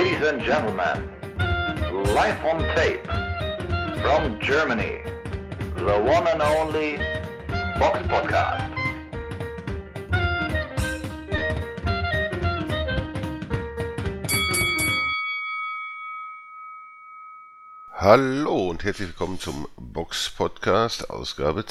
Ladies and gentlemen, live on tape from Germany, the one and only Box Podcast. Hallo und herzlich willkommen zum Box Podcast, Ausgabe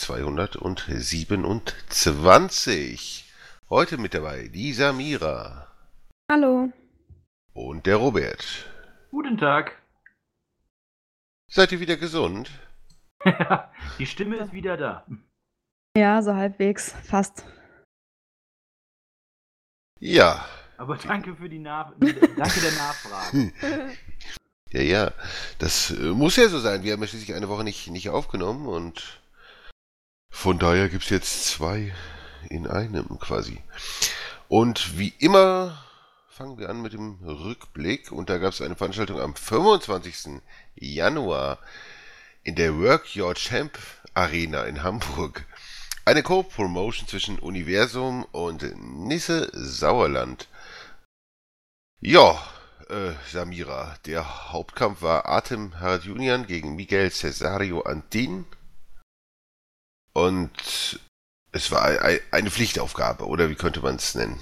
227. Heute mit dabei die Samira. Hallo. Und der Robert. Guten Tag. Seid ihr wieder gesund? Die Stimme ist wieder da. Ja, so halbwegs, fast. Ja. Aber danke für danke der Nachfrage. Ja, das muss ja so sein. Wir haben ja schließlich eine Woche nicht aufgenommen und von daher gibt es jetzt 2 in einem quasi. Und wie immer fangen wir an mit dem Rückblick und da gab es eine Veranstaltung am 25. Januar in der Work Your Champ Arena in Hamburg. Eine Co-Promotion zwischen Universum und Nisse Sauerland. Ja, Samira, der Hauptkampf war Artem Haradjunian gegen Miguel Cesario Antin. Und es war eine Pflichtaufgabe, oder wie könnte man es nennen?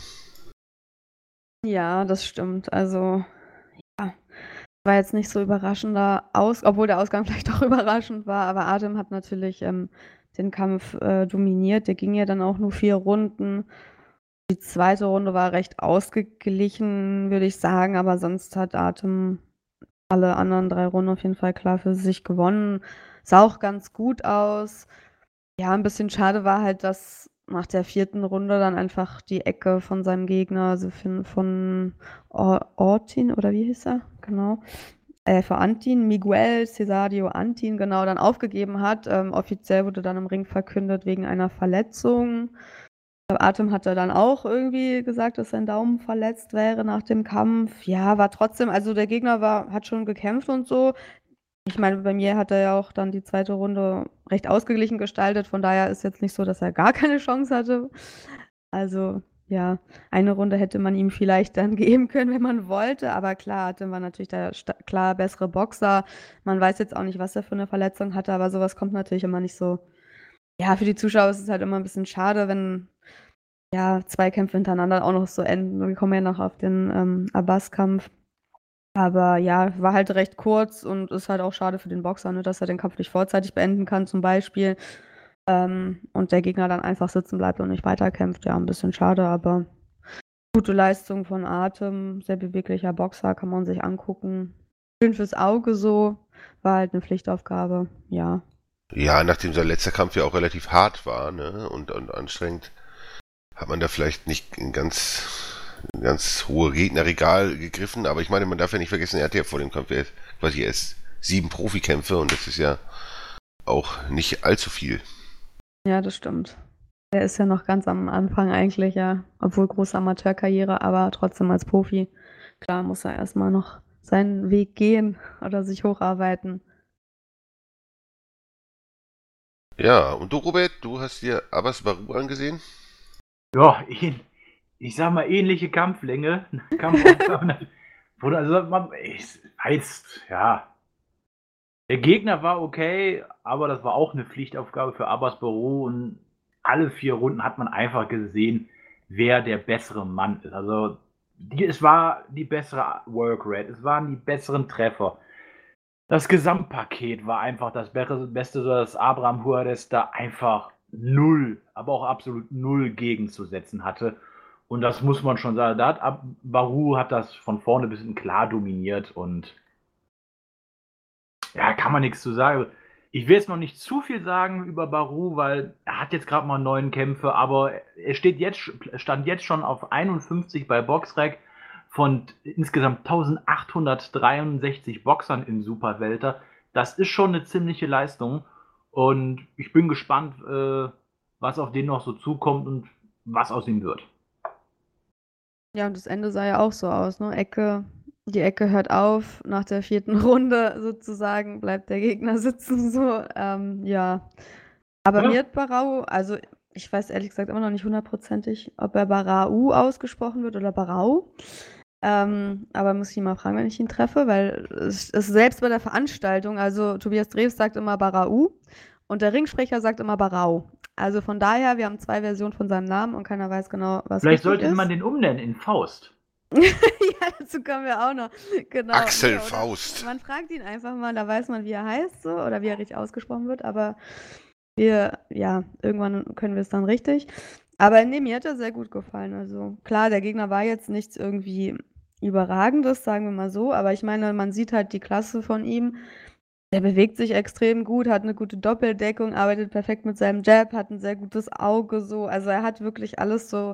Ja, das stimmt. Also, ja, war jetzt nicht so überraschender obwohl der Ausgang vielleicht auch überraschend war, aber Artem hat natürlich den Kampf dominiert. Der ging ja dann auch nur 4 Runden. Die zweite Runde war recht ausgeglichen, würde ich sagen, aber sonst hat Artem alle anderen 3 Runden auf jeden Fall klar für sich gewonnen. Sah auch ganz gut aus. Ja, ein bisschen schade war halt, dass nach der 4. Runde dann einfach die Ecke von seinem Gegner, also von Ortin, oder wie hieß er? Genau. Für Antin, Miguel Cesario Antin, genau, dann aufgegeben hat. Offiziell wurde dann im Ring verkündet wegen einer Verletzung. Artem hatte dann auch irgendwie gesagt, dass sein Daumen verletzt wäre nach dem Kampf. Ja, war trotzdem, also der Gegner hat schon gekämpft und so. Ich meine, bei mir hat er ja auch dann die zweite Runde recht ausgeglichen gestaltet. Von daher ist jetzt nicht so, dass er gar keine Chance hatte. Also, ja, eine Runde hätte man ihm vielleicht dann geben können, wenn man wollte. Aber klar, Artem war natürlich der klar bessere Boxer. Man weiß jetzt auch nicht, was er für eine Verletzung hatte, aber sowas kommt natürlich immer nicht so. Ja, für die Zuschauer ist es halt immer ein bisschen schade, wenn ja 2 Kämpfe hintereinander auch noch so enden. Wir kommen ja noch auf den Abbas-Kampf. Aber ja, war halt recht kurz und ist halt auch schade für den Boxer, ne, dass er den Kampf nicht vorzeitig beenden kann, zum Beispiel. Und der Gegner dann einfach sitzen bleibt und nicht weiterkämpft. Ja, ein bisschen schade, aber gute Leistung von Artem, sehr beweglicher Boxer, kann man sich angucken. Schön fürs Auge so, war halt eine Pflichtaufgabe, ja. Ja, nachdem sein letzter Kampf ja auch relativ hart war, ne, und anstrengend, hat man da vielleicht nicht ein ganz hohe Gegnerregal gegriffen, aber ich meine, man darf ja nicht vergessen, er hatte ja vor dem Kampf quasi erst 7 Profikämpfe und das ist ja auch nicht allzu viel. Ja, das stimmt. Er ist ja noch ganz am Anfang eigentlich, ja, obwohl große Amateurkarriere, aber trotzdem als Profi. Klar muss er erstmal noch seinen Weg gehen oder sich hocharbeiten. Ja, und du, Robert, du hast dir Abbas Baru angesehen? Ja, ich sag mal, ähnliche Kampflänge. Kampfaufgabe. Also, ich weiß, ja. Der Gegner war okay, aber das war auch eine Pflichtaufgabe für Abbas Baru und alle 4 Runden hat man einfach gesehen, wer der bessere Mann ist. Also, es war die bessere Workrate, es waren die besseren Treffer. Das Gesamtpaket war einfach das Beste, so dass Abraham Juarez da einfach 0, aber auch absolut 0 gegenzusetzen hatte. Und das muss man schon sagen. Baru hat das von vorne bis hinten klar dominiert und ja, kann man nichts zu sagen. Ich will jetzt noch nicht zu viel sagen über Baru, weil er hat jetzt gerade mal 9 Kämpfe, aber er stand jetzt schon auf 51 bei Boxrec von insgesamt 1863 Boxern im Superwelter. Das ist schon eine ziemliche Leistung und ich bin gespannt, was auf den noch so zukommt und was aus ihm wird. Ja, und das Ende sah ja auch so aus, ne? Die Ecke hört auf, nach der 4. Runde sozusagen bleibt der Gegner sitzen, so, ja. Aber Ja. mir hat Barau, also ich weiß ehrlich gesagt immer noch nicht hundertprozentig, ob er Barau ausgesprochen wird oder Barau. Aber muss ich ihn mal fragen, wenn ich ihn treffe, weil es ist selbst bei der Veranstaltung, also Tobias Drews sagt immer Barau und der Ringsprecher sagt immer Barau. Also von daher, wir haben 2 Versionen von seinem Namen und keiner weiß genau, was Vielleicht richtig sollte man ist. den umnennen in Faust. Ja, dazu kommen wir auch noch. Genau. Axel Nee, oder Faust. man fragt ihn einfach mal, da weiß man, wie er heißt so oder wie er richtig ausgesprochen wird, aber irgendwann können wir es dann richtig. Aber ne, mir hat er sehr gut gefallen. Also klar, der Gegner war jetzt nichts irgendwie Überragendes, sagen wir mal so, aber ich meine, man sieht halt die Klasse von ihm. Der bewegt sich extrem gut, hat eine gute Doppeldeckung, arbeitet perfekt mit seinem Jab, hat ein sehr gutes Auge so. Also, er hat wirklich alles so,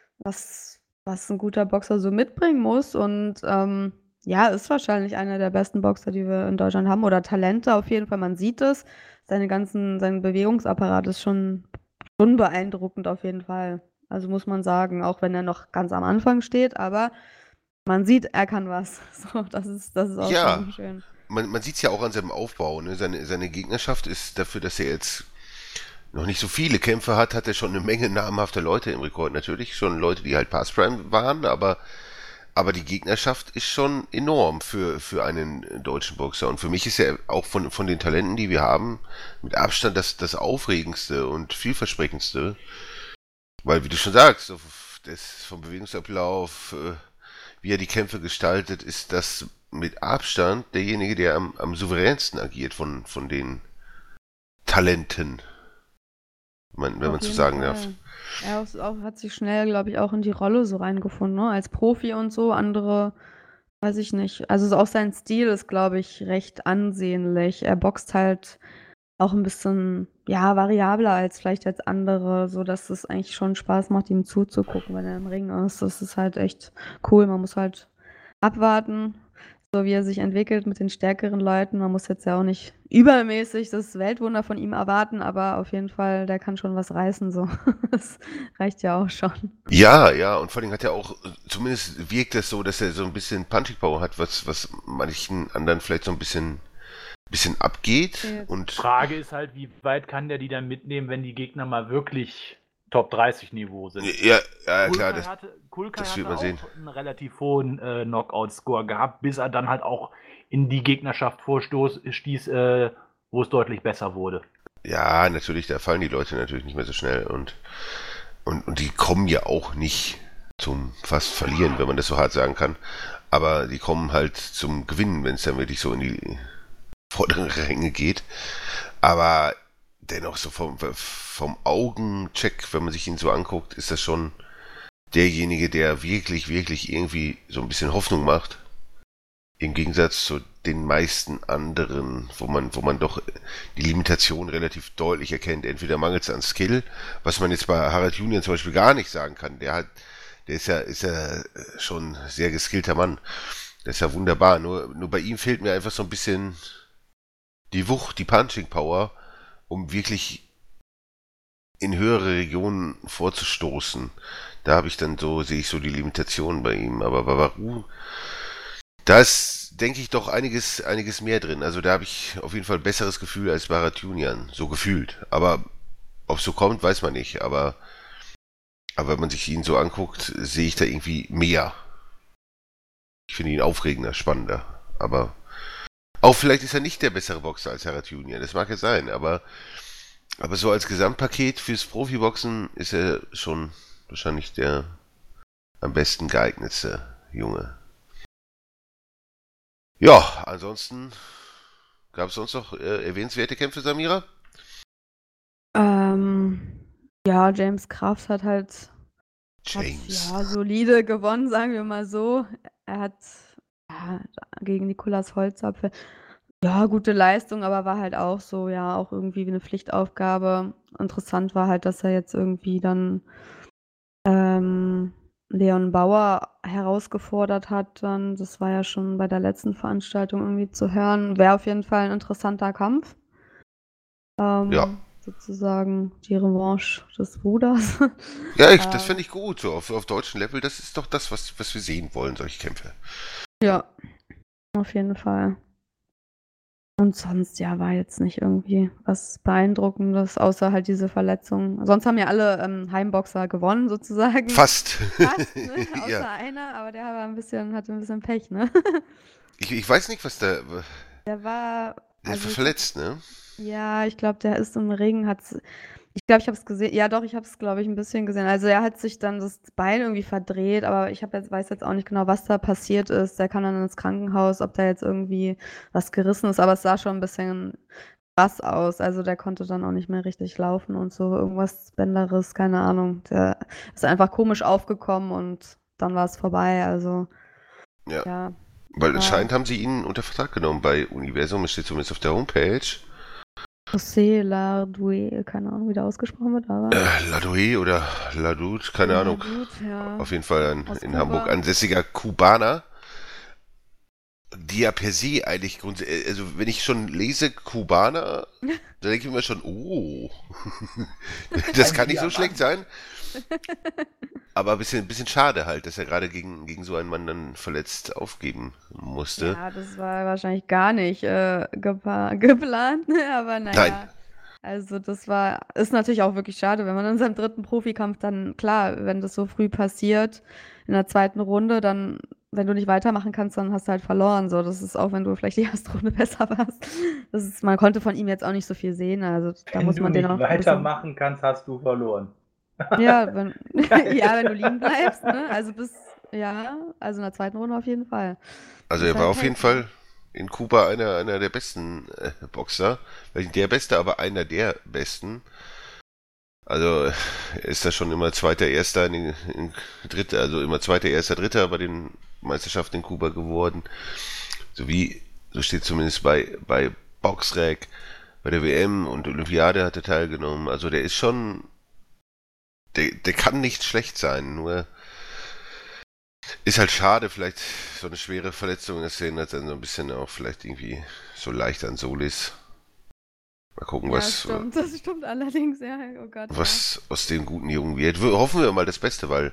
was ein guter Boxer so mitbringen muss und, ja, ist wahrscheinlich einer der besten Boxer, die wir in Deutschland haben oder Talente auf jeden Fall. Man sieht es. Sein Bewegungsapparat ist schon beeindruckend auf jeden Fall. Also, muss man sagen, auch wenn er noch ganz am Anfang steht, aber man sieht, er kann was. So, das ist auch Ja, schon schön. man sieht es ja auch an seinem Aufbau. Ne? Seine Gegnerschaft ist dafür, dass er jetzt noch nicht so viele Kämpfe hat, hat er schon eine Menge namhafter Leute im Rekord. Natürlich schon Leute, die halt Past Prime waren, aber die Gegnerschaft ist schon enorm für einen deutschen Boxer. Und für mich ist er auch von den Talenten, die wir haben, mit Abstand das Aufregendste und vielversprechendste. Weil, wie du schon sagst, so das vom Bewegungsablauf, wie er die Kämpfe gestaltet, ist das mit Abstand derjenige, der am souveränsten agiert von den Talenten, wenn Auf man so jeden sagen darf. Fall. Hat sich schnell, glaube ich, auch in die Rolle so reingefunden, ne? Als Profi und so. Andere, weiß ich nicht. Also auch sein Stil ist, glaube ich, recht ansehnlich. Er boxt halt auch ein bisschen, ja, variabler als vielleicht jetzt andere, so dass es eigentlich schon Spaß macht, ihm zuzugucken, wenn er im Ring ist. Das ist halt echt cool. Man muss halt abwarten, so wie er sich entwickelt mit den stärkeren Leuten. Man muss jetzt ja auch nicht übermäßig das Weltwunder von ihm erwarten, aber auf jeden Fall, der kann schon was reißen, so. Das reicht ja auch schon. Ja, ja, und vor allem hat er auch, zumindest wirkt es so, dass er so ein bisschen Punching Power hat, was manchen anderen vielleicht so ein bisschen abgeht. Fehlt. Und Frage ist halt, wie weit kann der die dann mitnehmen, wenn die Gegner mal wirklich Top 30 Niveau sind? ja, ja klar, Kulkai das wird hatte man sehen. auch einen relativ hohen Knockout-Score gehabt, bis er dann halt auch in die Gegnerschaft stieß, wo es deutlich besser wurde. Ja, natürlich, da fallen die Leute natürlich nicht mehr so schnell und die kommen ja auch nicht zum fast Verlieren, wenn man das so hart sagen kann. Aber die kommen halt zum Gewinnen, wenn es dann wirklich so in die vorderen Ränge geht. Aber dennoch so vom Augencheck, wenn man sich ihn so anguckt, ist das schon derjenige, der wirklich, wirklich irgendwie so ein bisschen Hoffnung macht. Im Gegensatz zu den meisten anderen, wo man doch die Limitation relativ deutlich erkennt. Entweder mangelt es an Skill, was man jetzt bei Harald Julian zum Beispiel gar nicht sagen kann. Der ist ja schon ein sehr geskillter Mann. Das ist ja wunderbar. Nur bei ihm fehlt mir einfach so ein bisschen die Wucht, die Punching Power, um wirklich in höhere Regionen vorzustoßen. Da sehe ich so die Limitationen bei ihm. Aber Bavaru, da ist, denke ich, doch einiges mehr drin. Also da habe ich auf jeden Fall ein besseres Gefühl als Baratunian. So gefühlt. Aber ob es so kommt, weiß man nicht. Aber wenn man sich ihn so anguckt, sehe ich da irgendwie mehr. Ich finde ihn aufregender, spannender. Aber auch vielleicht ist er nicht der bessere Boxer als Baratunian. Das mag ja sein. Aber so als Gesamtpaket fürs Profiboxen ist er schon wahrscheinlich der am besten geeignetste Junge. Ja, ansonsten gab es sonst noch erwähnenswerte Kämpfe, Samira? Ja, James Kraft hat James. solide gewonnen, sagen wir mal so. Er hat gegen Nicolas Holzapfel gute Leistung, aber war halt auch so, ja, auch irgendwie wie eine Pflichtaufgabe. Interessant war halt, dass er jetzt irgendwie dann Leon Bauer herausgefordert hat dann. Das war ja schon bei der letzten Veranstaltung irgendwie zu hören. Wäre auf jeden Fall ein interessanter Kampf. Ja. Sozusagen die Revanche des Bruders. Ja, das finde ich gut, so auf deutschem Level. Das ist doch das, was wir sehen wollen, solche Kämpfe. Ja, auf jeden Fall. Und sonst, ja, war jetzt nicht irgendwie was Beeindruckendes, außer halt diese Verletzung. Sonst haben ja alle Heimboxer gewonnen, sozusagen. Fast. Fast, ne? Außer Ja. einer, aber der war hatte ein bisschen Pech, ne? Ich weiß nicht, was da. Der war, Der also war verletzt, ne? ja, ich glaube, der ist im Ring, ich glaube, ich habe es gesehen. Ja, doch, ich habe es, glaube ich, ein bisschen gesehen. Also er hat sich dann das Bein irgendwie verdreht, aber weiß jetzt auch nicht genau, was da passiert ist. Der kam dann ins Krankenhaus, ob da jetzt irgendwie was gerissen ist, aber es sah schon ein bisschen krass aus. Also der konnte dann auch nicht mehr richtig laufen und so. Irgendwas Bänderes, keine Ahnung. Der ist einfach komisch aufgekommen und dann war es vorbei. Also Ja. ja, Weil war anscheinend haben sie ihn unter Vertrag genommen bei Universum. Es steht zumindest auf der Homepage. José Lardoué, keine Ahnung, wie der ausgesprochen wird, aber Ladoux oder Ladoux, keine Ahnung. Gut, ja. Auf jeden Fall ein Aus in Kuba. Hamburg ansässiger Kubaner, die ja per se eigentlich also wenn ich schon lese Kubaner, dann denke ich mir schon, oh, das kann nicht so schlecht sein. Aber ein bisschen schade halt, dass er gerade gegen so einen Mann dann verletzt aufgeben musste. Ja, das war wahrscheinlich gar nicht geplant, ne? Aber Nein. naja. Also ist natürlich auch wirklich schade, wenn man in seinem 3. Profikampf dann, klar, wenn das so früh passiert, in der 2. Runde, dann, wenn du nicht weitermachen kannst, dann hast du halt verloren. So, das ist auch, wenn du vielleicht die erste Runde besser warst. Man konnte von ihm jetzt auch nicht so viel sehen. Also da Wenn muss du man den nicht auch ein bisschen. weitermachen kannst, hast du verloren. Ja, wenn Geil. ja, wenn du liegen bleibst, ne? Also also in der 2. Runde auf jeden Fall. Also Ist er war halt auf jeden Pech, ne? Fall in Kuba einer der besten Boxer. Nicht der Beste, aber einer der besten. Also er ist da schon immer Zweiter, Erster in Dritter, also immer Zweiter, Erster, Dritter bei den Meisterschaften in Kuba geworden. So steht zumindest bei Boxrec, bei der WM und Olympiade hat er teilgenommen. Also der ist schon, der kann nicht schlecht sein, nur ist halt schade, vielleicht so eine schwere Verletzung, das sehen hat dann so ein bisschen auch vielleicht irgendwie so leicht an Solis. Mal gucken, Ja, das stimmt allerdings, ja. Oh Gott, ja. was aus dem guten Jungen wird. Hoffen wir mal das Beste, weil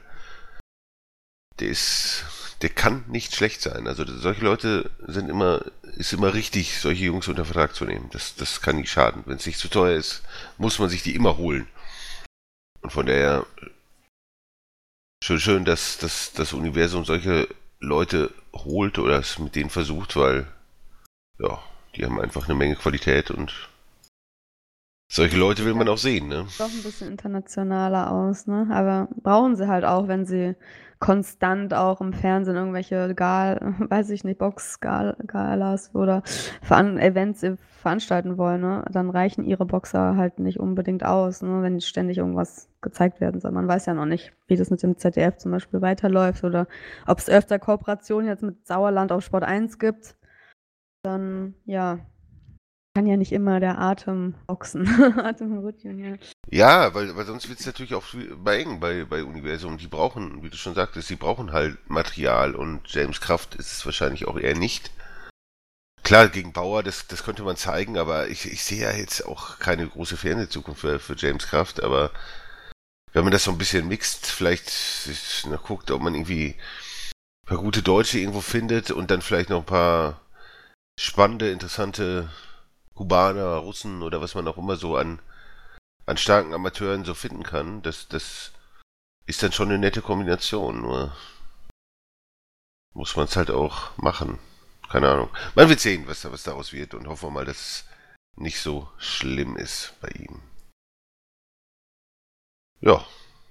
der kann nicht schlecht sein. Also solche Leute ist immer richtig, solche Jungs unter Vertrag zu nehmen. Das kann nicht schaden. Wenn es nicht zu teuer ist, muss man sich die immer holen. Und von daher schön, dass das Universum solche Leute holt oder es mit denen versucht, weil ja, die haben einfach eine Menge Qualität und solche Leute will man auch sehen, ne? Doch ein bisschen internationaler aus, ne? Aber brauchen sie halt auch, wenn sie konstant auch im Fernsehen irgendwelche weiß ich nicht, Box-Galas oder Events veranstalten wollen, ne? Dann reichen ihre Boxer halt nicht unbedingt aus, ne? Wenn ständig irgendwas gezeigt werden soll. Man weiß ja noch nicht, wie das mit dem ZDF zum Beispiel weiterläuft oder ob es öfter Kooperationen jetzt mit Sauerland auf Sport 1 gibt. Dann, ja, kann ja nicht immer der Atem boxen. Atemrhythmen, ja. Ja, weil sonst wird es natürlich auch bei eng bei Universum. Die brauchen, wie du schon sagtest, die brauchen halt Material und James Kraft ist es wahrscheinlich auch eher nicht. Klar, gegen Bauer, das könnte man zeigen, aber ich sehe ja jetzt auch keine große Fernsehzukunft für James Kraft, aber wenn man das so ein bisschen mixt, vielleicht guckt, ob man irgendwie ein paar gute Deutsche irgendwo findet und dann vielleicht noch ein paar spannende, interessante Kubaner, Russen oder was man auch immer so an starken Amateuren so finden kann, das ist dann schon eine nette Kombination, nur muss man es halt auch machen. Keine Ahnung. Man wird sehen, was daraus wird und hoffen wir mal, dass es nicht so schlimm ist bei ihm. Ja.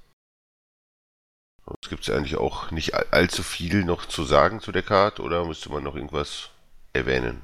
Sonst gibt es eigentlich auch nicht allzu viel noch zu sagen zu der Card oder müsste man noch irgendwas erwähnen?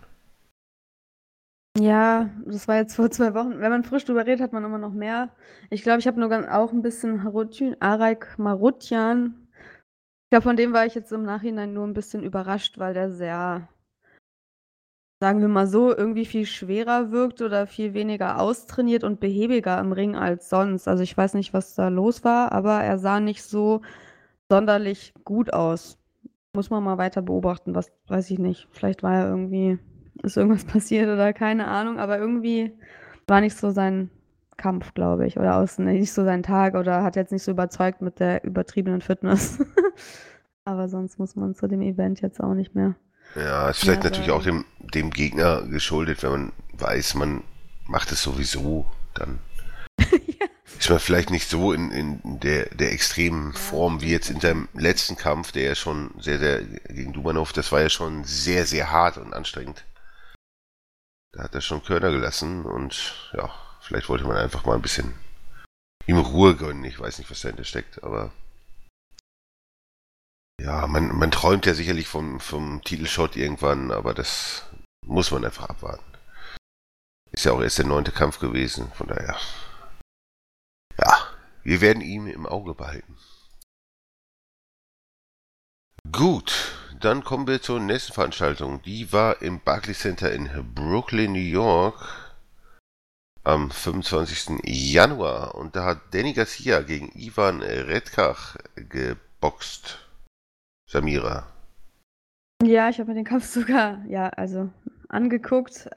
Ja, das war jetzt vor 2 Wochen. Wenn man frisch drüber redet, hat man immer noch mehr. Ich glaube, ich habe nur auch ein bisschen Araik Marutjan. Ich glaube, von dem war ich jetzt im Nachhinein nur ein bisschen überrascht, weil der sehr, sagen wir mal so, irgendwie viel schwerer wirkt oder viel weniger austrainiert und behäbiger im Ring als sonst. Also ich weiß nicht, was da los war, aber er sah nicht so sonderlich gut aus. Muss man mal weiter beobachten, was weiß ich nicht. Vielleicht ist irgendwas passiert oder keine Ahnung, aber irgendwie war nicht so sein Kampf, glaube ich, oder nicht so sein Tag oder hat jetzt nicht so überzeugt mit der übertriebenen Fitness. Aber sonst muss man zu dem Event jetzt auch nicht mehr Ja, ist vielleicht mehr natürlich auch sagen. dem Gegner geschuldet, wenn man weiß, man macht es sowieso, dann Ja. ist man vielleicht nicht so in der extremen Ja, Form wie stimmt jetzt in seinem wahrscheinlich. letzten Kampf, der ja schon sehr gegen Dumanov, das war ja schon sehr hart und anstrengend. Da hat er schon Körner gelassen und ja, vielleicht wollte man einfach mal ein bisschen ihm Ruhe gönnen. Ich weiß nicht, was dahinter steckt, aber ja, man träumt ja sicherlich vom Titelshot irgendwann, aber das muss man einfach abwarten. Ist ja auch erst der 9. Kampf gewesen, von daher. Ja, wir werden ihn im Auge behalten. Gut, dann kommen wir zur nächsten Veranstaltung. Die war im Barclays Center in Brooklyn, New York am 25. Januar. Und da hat Danny Garcia gegen Ivan Redkach geboxt. Samira. Ja, ich habe mir den Kampf sogar, ja, also angeguckt.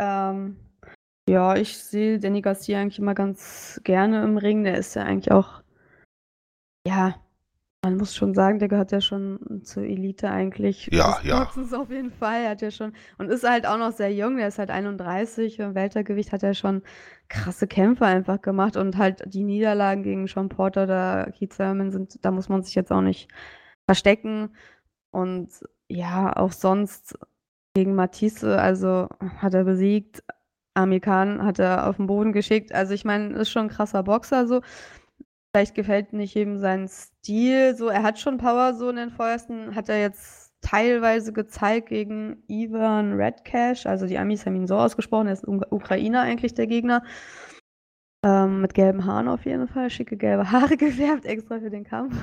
Ja, ich sehe Danny Garcia eigentlich immer ganz gerne im Ring. Der ist ja eigentlich auch, ja, man muss schon sagen, der gehört ja schon zur Elite eigentlich des Ja. Boxens auf jeden Fall. Er hat ja schon und ist halt auch noch sehr jung. Der ist halt 31. Im Weltergewicht hat er schon krasse Kämpfe einfach gemacht und halt die Niederlagen gegen Sean Porter oder Keith Thurman sind, da muss man sich jetzt auch nicht verstecken. Und ja, auch sonst gegen Matisse, also hat er besiegt. Amir Khan hat er auf den Boden geschickt. Also ich meine, ist schon ein krasser Boxer so. Vielleicht gefällt nicht jedem sein Stil so. Er hat schon Power so in den Fäusten. Hat er jetzt teilweise gezeigt gegen Ivan Redcash. Also die Amis haben ihn so ausgesprochen. Er ist Ukrainer eigentlich der Gegner. Mit gelben Haaren auf jeden Fall. Schicke gelbe Haare gefärbt, extra für den Kampf.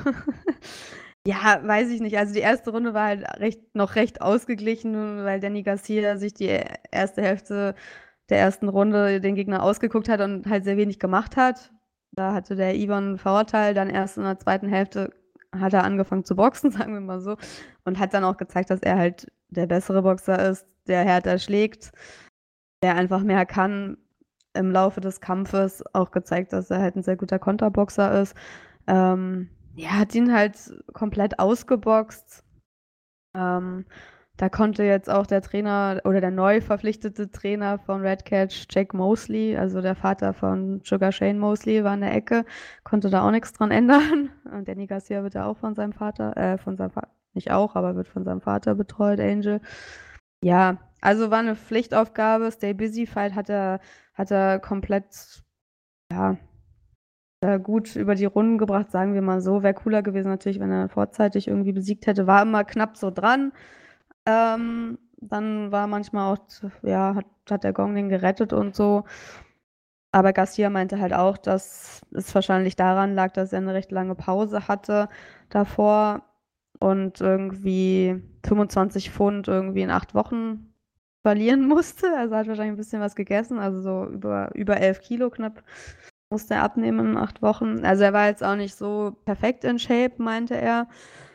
Ja, weiß ich nicht. Also die erste Runde war halt noch recht ausgeglichen, weil Danny Garcia sich die erste Hälfte der ersten Runde den Gegner ausgeguckt hat und halt sehr wenig gemacht hat. Da hatte der Ivan einen Vorteil. Dann erst in der zweiten Hälfte hat er angefangen zu boxen, sagen wir mal so. Und hat dann auch gezeigt, dass er halt der bessere Boxer ist, der härter schlägt, der einfach mehr kann. Im Laufe des Kampfes auch gezeigt, dass er halt ein sehr guter Konterboxer ist. Ja, hat ihn halt komplett ausgeboxt. Ähm, Da konnte jetzt auch der Trainer oder der neu verpflichtete Trainer von Redcatch, Jack Mosley, also der Vater von Sugar Shane Mosley, war in der Ecke, konnte da auch nichts dran ändern. Und Danny Garcia wird ja auch von seinem Vater, nicht auch, aber wird von seinem Vater betreut, Angel. Ja, also war eine Pflichtaufgabe. Stay Busy Fight hat er komplett, ja, gut über die Runden gebracht, sagen wir mal so. Wäre cooler gewesen natürlich, wenn er vorzeitig irgendwie besiegt hätte. War immer knapp so dran. Dann war manchmal auch, ja, hat der Gong den gerettet und so. Aber Garcia meinte halt auch, dass es wahrscheinlich daran lag, dass er eine recht lange Pause hatte davor und irgendwie 25 Pfund irgendwie in 8 Wochen verlieren musste. Also hat wahrscheinlich ein bisschen was gegessen, also so über 11 Kilo knapp musste er abnehmen in 8 Wochen. Also er war jetzt auch nicht so perfekt in Shape, meinte er,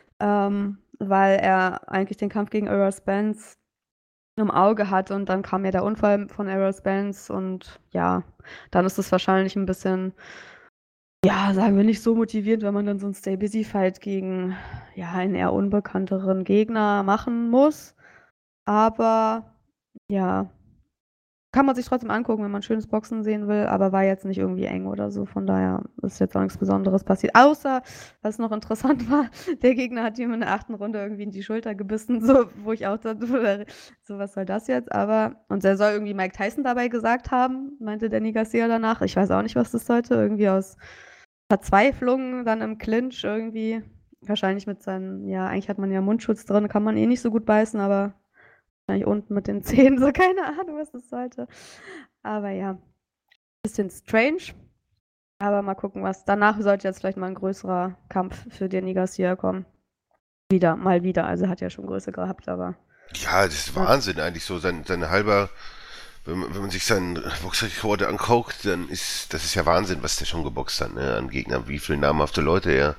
weil er eigentlich den Kampf gegen Errol Spence im Auge hatte und dann kam ja der Unfall von Errol Spence und ja, dann ist es wahrscheinlich ein bisschen, ja, sagen wir nicht so motivierend, wenn man dann so ein Stay-Busy-Fight gegen, ja, einen eher unbekannteren Gegner machen muss. Aber ja, kann man sich trotzdem angucken, wenn man schönes Boxen sehen will, aber war jetzt nicht irgendwie eng oder so. Von daher ist jetzt auch nichts Besonderes passiert. Außer, was noch interessant war, der Gegner hat ihm in der 8. Runde irgendwie in die Schulter gebissen, so, wo ich auch dachte, so, was soll das jetzt? Aber, und er soll irgendwie Mike Tyson dabei gesagt haben, meinte Danny Garcia danach. Ich weiß auch nicht, was das sollte. Irgendwie aus Verzweiflung dann im Clinch irgendwie. Wahrscheinlich mit seinen, ja, eigentlich hat man ja Mundschutz drin, kann man eh nicht so gut beißen, aber wahrscheinlich unten mit den Zähnen, so keine Ahnung, was das sollte. Aber ja, bisschen strange. Aber mal gucken, was. Danach sollte jetzt vielleicht mal ein größerer Kampf für Danny Garcia kommen. Mal wieder. Also hat ja schon Größe gehabt, aber. Ja, das ist Wahnsinn eigentlich so. Sein halber, wenn man sich seinen Boxrekord anguckt, dann das ist ja Wahnsinn, was der schon geboxt hat, ne, an Gegnern, wie viele namhafte Leute er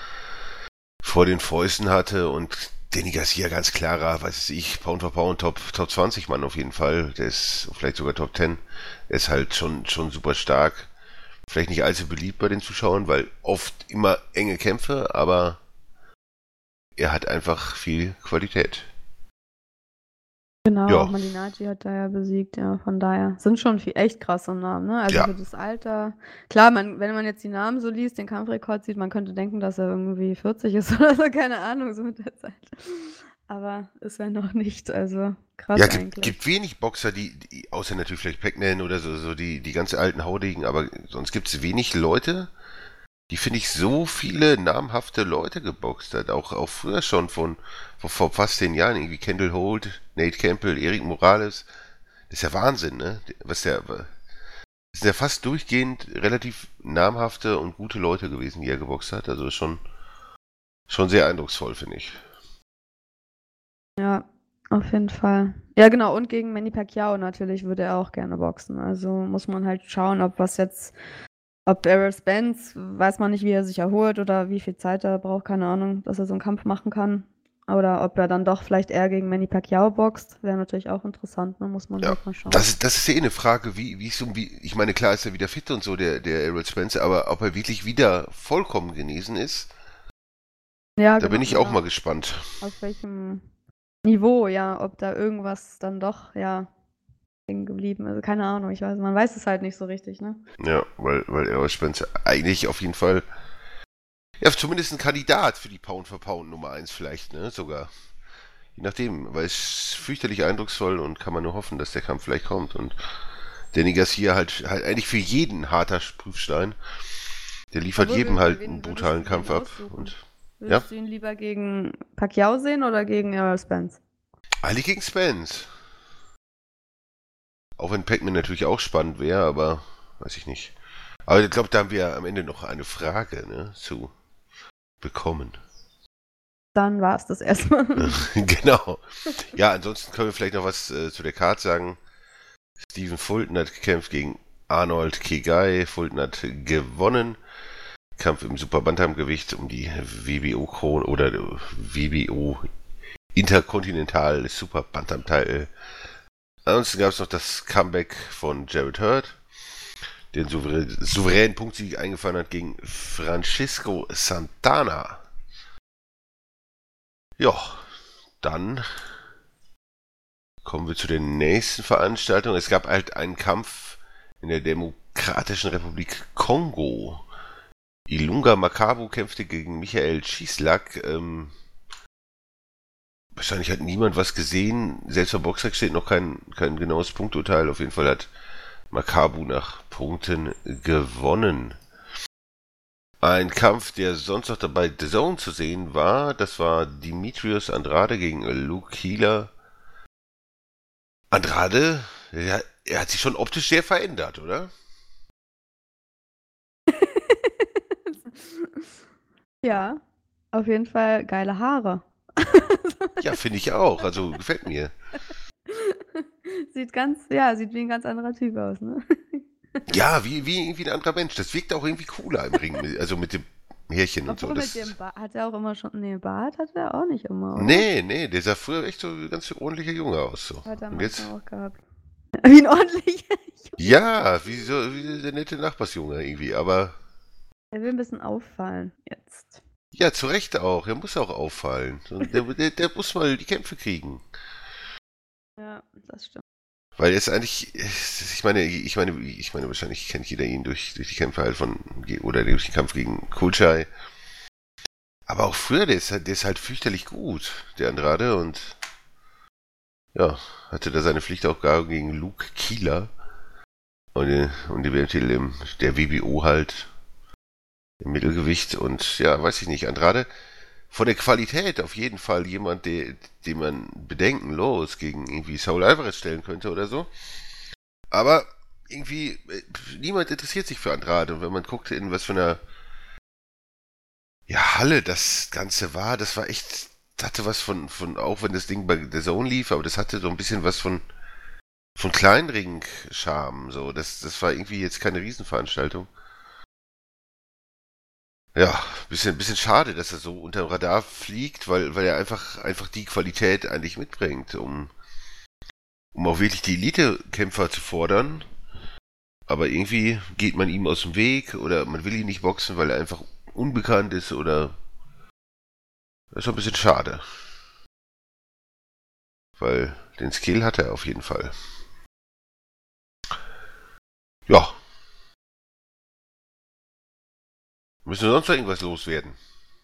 vor den Fäusten hatte und Danny Garcia ganz klarer, weiß ich, Pound for Pound, Top 20 Mann auf jeden Fall. Der ist vielleicht sogar Top 10. Er ist halt schon super stark. Vielleicht nicht allzu beliebt bei den Zuschauern, weil oft immer enge Kämpfe, aber er hat einfach viel Qualität. Genau, Ja. auch Malinaci hat er ja besiegt, ja, von daher sind schon echt krasse Namen, ne? Also Ja. für das Alter. Klar, wenn man jetzt die Namen so liest, den Kampfrekord sieht, man könnte denken, dass er irgendwie 40 ist oder so, keine Ahnung, so mit der Zeit. Aber ist er noch nicht, also krass Ja, eigentlich. gibt wenig Boxer, die außer natürlich vielleicht Pac-Man oder so die ganz alten Haudegen, aber sonst gibt es wenig Leute, die, finde ich, so viele namhafte Leute geboxt hat. Auch früher schon vor fast 10 Jahren, irgendwie Kendall Holt, Nate Campbell, Eric Morales. Das ist ja Wahnsinn, ne? Das sind ja fast durchgehend relativ namhafte und gute Leute gewesen, die er geboxt hat. Also schon sehr eindrucksvoll, finde ich. Ja, auf jeden Fall. Ja, genau, und gegen Manny Pacquiao natürlich würde er auch gerne boxen. Also muss man halt schauen, ob Errol Spence, weiß man nicht, wie er sich erholt oder wie viel Zeit er braucht, keine Ahnung, dass er so einen Kampf machen kann. Oder ob er dann doch vielleicht eher gegen Manny Pacquiao boxt. Wäre natürlich auch interessant, ne? Muss man Ja, halt mal schauen. das ist ja eh eine Frage, ich meine, klar ist er wieder fit und so, der Errol Spence, aber ob er wirklich wieder vollkommen genesen ist, Ja, da bin genau, ich auch ja. mal gespannt. Auf welchem Niveau, ja, ob da irgendwas dann doch, ja, hängen geblieben ist. Keine Ahnung, man weiß es halt nicht so richtig, ne? Ja, weil Errol Spence eigentlich auf jeden Fall, ja, zumindest ein Kandidat für die Pound for Pound Nummer 1 vielleicht, ne, sogar. Je nachdem, weil es fürchterlich eindrucksvoll und kann man nur hoffen, dass der Kampf vielleicht kommt. Und Danny Garcia halt eigentlich für jeden harter Prüfstein. Der liefert Obwohl, jedem halt wen einen würdest brutalen du Kampf denn ab. aussuchen? Und Würdest du ihn lieber gegen Pacquiao sehen oder gegen Errol Spence? eigentlich gegen Spence. Auch wenn Pac-Man natürlich auch spannend wäre, aber weiß ich nicht. Aber ich glaube, da haben wir am Ende noch eine Frage, ne, zu bekommen. Dann war es das erstmal. Genau. Ja, ansonsten können wir vielleicht noch was zu der Card sagen. Stephen Fulton hat gekämpft gegen Arnold Kegai. Fulton hat gewonnen. Kampf im Super Bantamgewicht um die WBO oder WBO Interkontinental Super Bantam-Titel. Ansonsten gab es noch das Comeback von Jarrett Hurd, den souveränen Punktsieg eingefahren hat gegen Francisco Santana. Ja, dann kommen wir zu der nächsten Veranstaltung. Es gab halt einen Kampf in der Demokratischen Republik Kongo. Ilunga Makabu kämpfte gegen Michael Schieslak. Wahrscheinlich hat niemand was gesehen. Selbst bei Boxrec steht noch kein genaues Punkturteil. Auf jeden Fall hat Makabu nach Punkten gewonnen. Ein Kampf, der sonst noch dabei The Zone zu sehen war, das war Demetrius Andrade gegen Luke Keeler. Andrade, er hat sich schon optisch sehr verändert, oder? Ja, auf jeden Fall geile Haare. Ja, finde ich auch. Also gefällt mir. Sieht wie ein ganz anderer Typ aus, ne? Ja, wie irgendwie ein anderer Mensch. Das wirkt auch irgendwie cooler im Ring, also mit dem Härchen und so. Obwohl mit dem Bart hat er auch immer schon. Nee, Bart hat er auch nicht immer, oder? Nee, der sah früher echt so ein ganz ordentlicher Junge aus. So. Hat er Und jetzt? manchmal auch gehabt. Wie ein ordentlicher Junge. Ja, wie der nette Nachbarsjunge irgendwie, aber Er will ein bisschen auffallen jetzt. ja, zu Recht auch. Er muss auch auffallen. Und der muss mal die Kämpfe kriegen. Ja, das stimmt. Weil er ist eigentlich, ich meine, wahrscheinlich kennt jeder ihn durch die Kämpfe halt oder durch den Kampf gegen Kulchai. Aber auch früher, der ist halt fürchterlich gut, der Andrade, und ja, hatte da seine Pflichtaufgabe gegen Luke Keeler und die WM-Titel der WBO halt im Mittelgewicht. Und ja, weiß ich nicht, Andrade von der Qualität auf jeden Fall jemand, den man bedenkenlos gegen irgendwie Saul Alvarez stellen könnte oder so. Aber irgendwie, niemand interessiert sich für Andrade. Und wenn man guckt, in was für einer Halle das Ganze war, das war echt, hatte was von, auch wenn das Ding bei The Zone lief, aber das hatte so ein bisschen was von Kleinring-Charme. So. Das war irgendwie jetzt keine Riesenveranstaltung. Ja, bisschen schade, dass er so unter dem Radar fliegt, weil er einfach die Qualität eigentlich mitbringt, um auch wirklich die Elite-Kämpfer zu fordern. Aber irgendwie geht man ihm aus dem Weg oder man will ihn nicht boxen, weil er einfach unbekannt ist oder. Das ist ein bisschen schade. Weil Den Skill hat er auf jeden Fall. Ja. Müssen wir sonst noch irgendwas loswerden?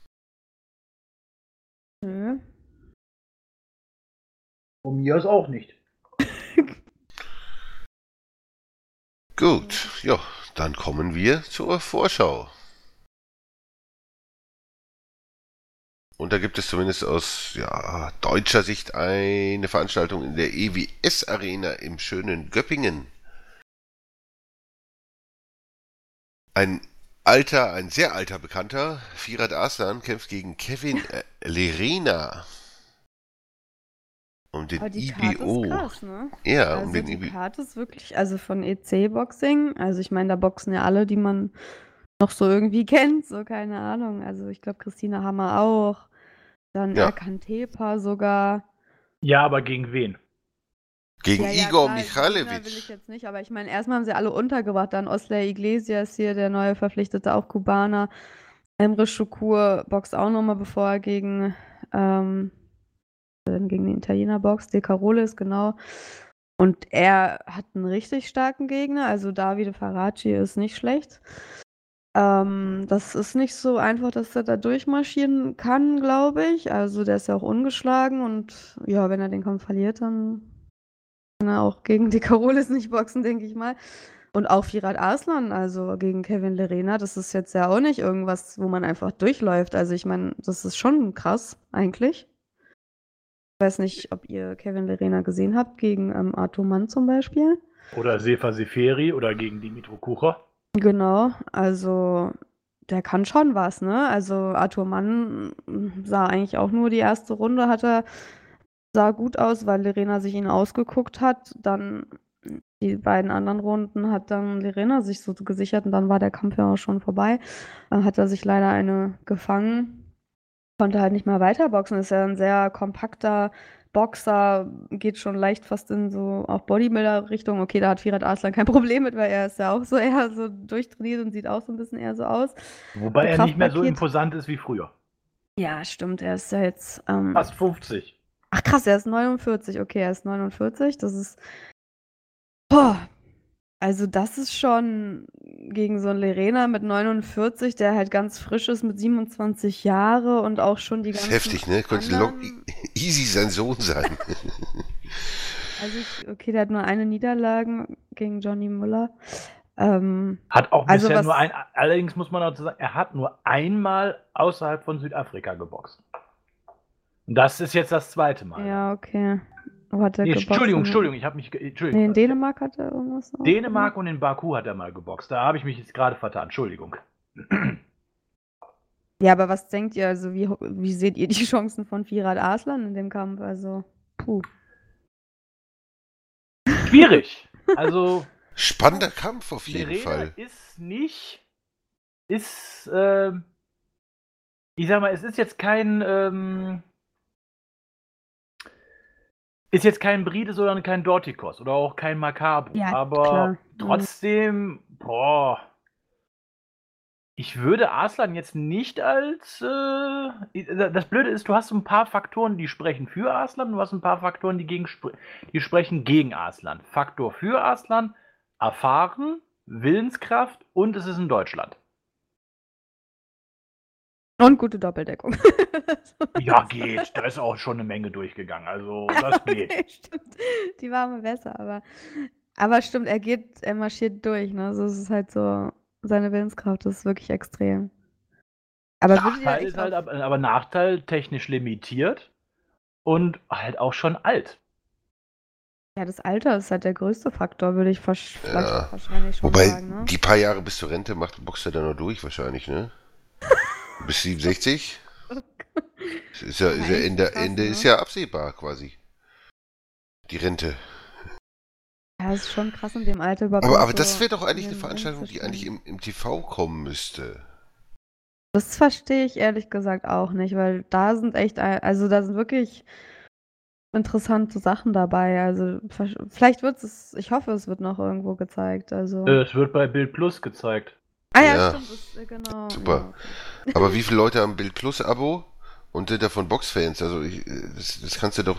Nö. Von mir aus auch nicht. Gut, ja, dann kommen wir zur Vorschau. Und da gibt es zumindest aus deutscher Sicht eine Veranstaltung in der EWS Arena im schönen Göppingen. Ein sehr alter Bekannter, Firat Arslan, kämpft gegen Kevin Lerena. Um den Aber die IBO. Karte ist krass, ne? Ja, Also um den die IBO. Karte ist wirklich, also von EC-Boxing, also ich meine, da boxen ja alle, die man noch so irgendwie kennt, so keine Ahnung. Also ich glaube, Christina Hammer auch, dann Ja. Erkan Tepa sogar. Ja, aber gegen wen? Gegen Ja, Igor klar, Gegner will ich Michalewitsch. jetzt nicht, aber ich meine, erstmal haben sie alle untergebracht, dann Osley Iglesias hier, der neue Verpflichtete, auch Kubaner. Emre Şukur boxt auch nochmal, bevor er gegen den Italiener boxt, De Carolis, genau. Und er hat einen richtig starken Gegner, also Davide Faraci ist nicht schlecht. Das ist nicht so einfach, dass er da durchmarschieren kann, glaube ich. Also der ist ja auch ungeschlagen und ja, wenn er den Kampf verliert, dann kann er auch gegen De Carolis nicht boxen, denke ich mal. Und auch Firat Arslan, also gegen Kevin Lerena, das ist jetzt ja auch nicht irgendwas, wo man einfach durchläuft. Also ich meine, das ist schon krass, eigentlich. Ich weiß nicht, ob ihr Kevin Lerena gesehen habt, gegen Artur Mann zum Beispiel. Oder Sefa Seferi oder gegen Dimitro Kucher. Genau, also der kann schon was, ne? Also Artur Mann sah eigentlich auch nur die erste Runde, sah gut aus, weil Lerena sich ihn ausgeguckt hat. Dann die beiden anderen Runden hat dann Lerena sich so gesichert und dann war der Kampf ja auch schon vorbei. Dann hat er sich leider eine gefangen, konnte halt nicht mehr weiterboxen. Ist ja ein sehr kompakter Boxer, geht schon leicht fast in so auch Bodybuilder-Richtung. Okay, da hat Firat Arslan kein Problem mit, weil er ist ja auch so eher so durchtrainiert und sieht auch so ein bisschen eher so aus. Wobei er nicht mehr so Kraftpaket. imposant ist wie früher. Ja, stimmt, er ist ja jetzt. Fast 50. Ach krass, er ist 49. Okay, er ist 49. Das ist. Boah. Also, das ist schon gegen so einen Lerena mit 49, der halt ganz frisch ist mit 27 Jahre und auch schon die Das ist ganzen heftig, ne? Könnte anderen. easy sein Sohn sein. Also, okay, der hat nur eine Niederlage gegen Johnny Müller. Hat auch Also bisher was- nur allerdings muss man dazu sagen, er hat nur einmal außerhalb von Südafrika geboxt. Und das ist jetzt das zweite Mal. Ja, okay. Wo hat er Nee, geboxt? Entschuldigung, ich habe mich. Entschuldigung. Nee, in Dänemark hat er irgendwas auch Dänemark und in Baku hat er mal geboxt. Da habe ich mich jetzt gerade vertan. Entschuldigung. Ja, aber was denkt ihr? Also, wie seht ihr die Chancen von Firat Arslan in dem Kampf? Also, puh. Schwierig. Also, Spannender Kampf auf jeden Lerena Fall. ich sag mal, es ist jetzt kein Bride, sondern kein Dortikos oder auch kein Makabu. Ja, aber klar. trotzdem, ich würde Arslan jetzt nicht als das Blöde ist, du hast ein paar Faktoren, die sprechen für Arslan, du hast ein paar Faktoren, die sprechen gegen Arslan. Faktor für Arslan: erfahren, Willenskraft und es ist in Deutschland. Und gute Doppeldeckung. Ja, geht. Da ist auch schon eine Menge durchgegangen. Also, das geht. Okay, stimmt. Die war mal besser, aber stimmt, er marschiert durch, ne? So ist es halt so, seine Willenskraft ist wirklich extrem. Aber würdet ihr Nachteil echt ist halt, auf, aber Nachteil technisch limitiert und halt auch schon alt. ja, das Alter ist halt der größte Faktor, würde ich Ja. wahrscheinlich schon Wobei, sagen, ne? die paar Jahre bis zur Rente boxt er dann noch durch wahrscheinlich, ne? Bis 67? Ist ja Eigentlich Ende, krass, Ende ne? ist ja absehbar quasi. Die Rente. Ja, ist schon krass in dem Alter überhaupt. Aber noch das so wäre doch eigentlich in eine den Veranstaltung, Ring die zu eigentlich steigen. im TV kommen müsste. Das verstehe ich ehrlich gesagt auch nicht, weil da sind da sind wirklich interessante Sachen dabei. Also vielleicht ich hoffe, es wird noch irgendwo gezeigt. Also. Es wird bei Bild Plus gezeigt. Ah ja, Ja. stimmt, genau. Super. Ja, okay. Aber wie viele Leute haben Bild Plus Abo und sind davon Boxfans? Also das kannst du doch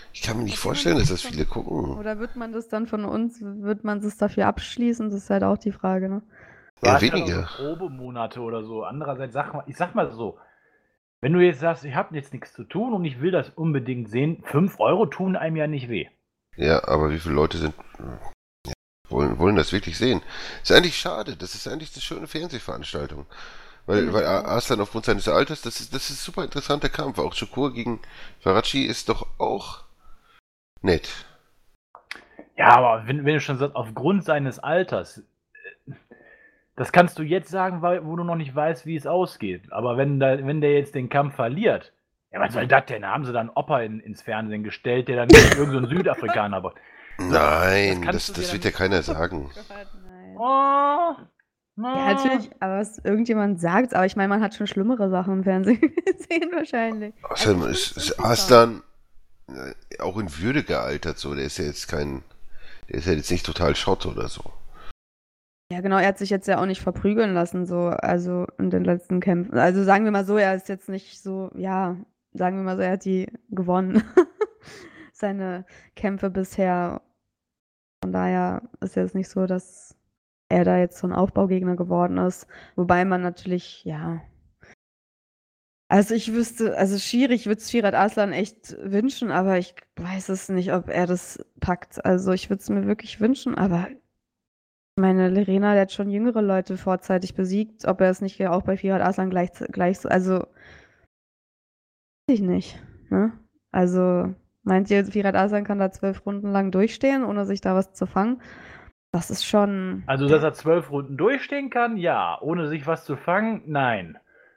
Ich kann mir nicht vorstellen, dass das viele gucken. Oder wird man das dann von uns, wird man das dafür abschließen? Das ist halt auch die Frage, ne? Ja, War weniger. so Probemonate oder so. Andererseits, ich sag mal so, wenn du jetzt sagst, ich habe jetzt nichts zu tun und ich will das unbedingt sehen, 5 Euro tun einem ja nicht weh. Ja, aber wie viele Leute wollen das wirklich sehen? Ist eigentlich schade. Das ist eigentlich eine schöne Fernsehveranstaltung. Weil Arslan aufgrund seines Alters, das ist ein super interessanter Kampf. Auch Shakur gegen Faraci ist doch auch nett. Ja, aber wenn du schon sagst, aufgrund seines Alters, das kannst du jetzt sagen, wo du noch nicht weißt, wie es ausgeht. Aber wenn der jetzt den Kampf verliert, ja, was soll das denn? Da haben sie dann Opa ins Fernsehen gestellt, der dann irgendein Südafrikaner war. Nein, das wird ja keiner sagen. Nein. Oh, Ja, natürlich, aber was irgendjemand sagt, aber ich meine, man hat schon schlimmere Sachen im Fernsehen gesehen wahrscheinlich. Außerdem ist Arslan auch in Würde gealtert, so. Der ist ja jetzt nicht total Schrott oder so. Ja, genau, er hat sich jetzt ja auch nicht verprügeln lassen, so, also in den letzten Kämpfen. Also sagen wir mal so, er ist jetzt nicht so, ja, sagen wir mal so, er hat die gewonnen. Seine Kämpfe bisher. Von daher ist jetzt nicht so, dass er da jetzt so ein Aufbaugegner geworden ist. Wobei man natürlich, ja. Also schwierig, ich würde es Firat Arslan echt wünschen, aber ich weiß es nicht, ob er das packt. Also ich würde es mir wirklich wünschen, aber ich meine, Lerena, der hat schon jüngere Leute vorzeitig besiegt, ob er es nicht auch bei Firat Arslan gleich so, also weiß ich nicht. Ne? Also meint ihr, Firat Arslan kann da 12 Runden lang durchstehen, ohne sich da was zu fangen? Das ist schon. Also, dass er 12 Runden durchstehen kann, ja. Ohne sich was zu fangen, nein.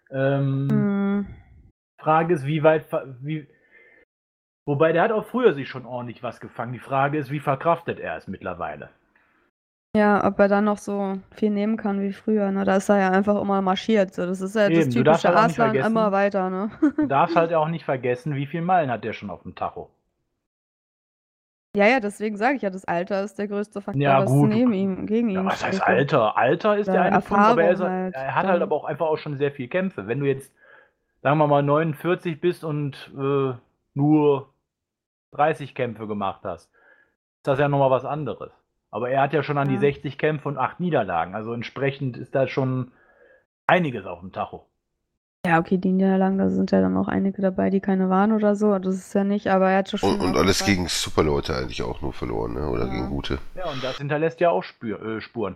Frage ist, wobei der hat auch früher sich schon ordentlich was gefangen. Die Frage ist, wie verkraftet er es mittlerweile? Ja, ob er dann noch so viel nehmen kann wie früher, ne? Da ist er ja einfach immer marschiert. So. Das ist ja das Eben, du darfst typische halt auch nicht Arslan, vergessen- immer weiter, ne? Du darfst halt auch nicht vergessen, wie viele Meilen hat der schon auf dem Tacho. Ja, deswegen sage ich ja, das Alter ist der größte Faktor, Ja, was gut. gegen ihn Was heißt spricht. Alter? Alter ist Oder der eine Punkt, aber Erfahrung halt, er hat halt dann. aber auch einfach auch schon sehr viel Kämpfe. Wenn du jetzt, sagen wir mal, 49 bist und nur 30 Kämpfe gemacht hast, ist das ja nochmal was anderes. Aber er hat ja schon an die Ja. 60 Kämpfe und 8 Niederlagen. Also entsprechend ist da schon einiges auf dem Tacho. Ja, okay, die Niederlagen, da sind ja dann auch einige dabei, die keine waren oder so. Das ist ja nicht, aber er hat schon. Und alles gegen Superleute eigentlich auch nur verloren, ne? Oder Ja. gegen gute. Ja, und das hinterlässt ja auch Spuren.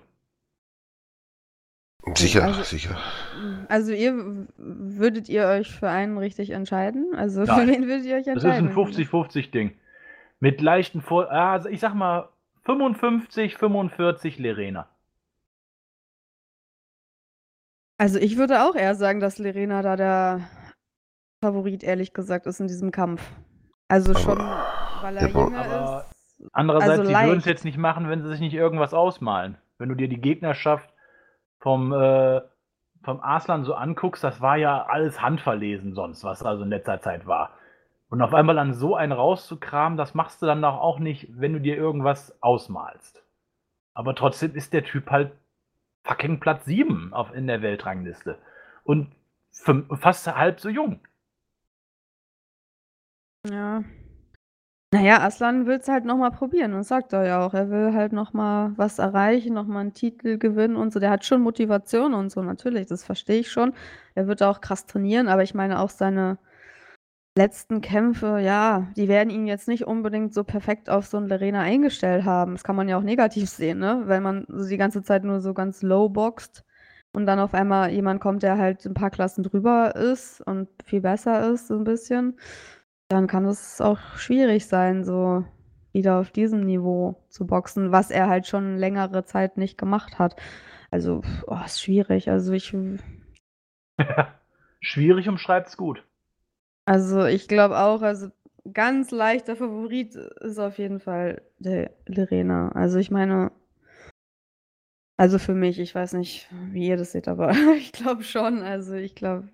Sicher. Also würdet ihr euch für einen richtig entscheiden? Also für Nein. wen würdet ihr euch Das ist entscheiden? ein 50-50-Ding. Mit leichten also ich sag mal 55-45 Lerena. Also ich würde auch eher sagen, dass Lerena da der Favorit, ehrlich gesagt, ist in diesem Kampf. Also schon, weil er jünger Aber ist. Andererseits, Also die würden es leicht. jetzt nicht machen, wenn sie sich nicht irgendwas ausmalen. Wenn du dir die Gegnerschaft vom Arslan so anguckst, das war ja alles handverlesen sonst, was also in letzter Zeit war. Und auf einmal dann so einen rauszukramen, das machst du dann auch nicht, wenn du dir irgendwas ausmalst. Aber trotzdem ist der Typ halt fucking Platz 7 in der Weltrangliste. Und fast halb so jung. Ja. Naja, Arslan will es halt nochmal probieren und sagt er ja auch, er will halt nochmal was erreichen, nochmal einen Titel gewinnen und so. Der hat schon Motivation und so, natürlich, das verstehe ich schon. Er wird auch krass trainieren, aber ich meine auch seine letzten Kämpfe, ja, die werden ihn jetzt nicht unbedingt so perfekt auf so 'n Lerena eingestellt haben. Das kann man ja auch negativ sehen, ne? Wenn man so die ganze Zeit nur so ganz low boxt und dann auf einmal jemand kommt, der halt ein paar Klassen drüber ist und viel besser ist, so ein bisschen, dann kann es auch schwierig sein, so wieder auf diesem Niveau zu boxen, was er halt schon längere Zeit nicht gemacht hat. Also, ist schwierig. Schwierig umschreibt's gut. Also, ich glaube auch, ganz leichter Favorit ist auf jeden Fall der Lerena. Also, ich meine für mich, ich weiß nicht, wie ihr das seht, aber ich glaube schon. Also, ich glaube,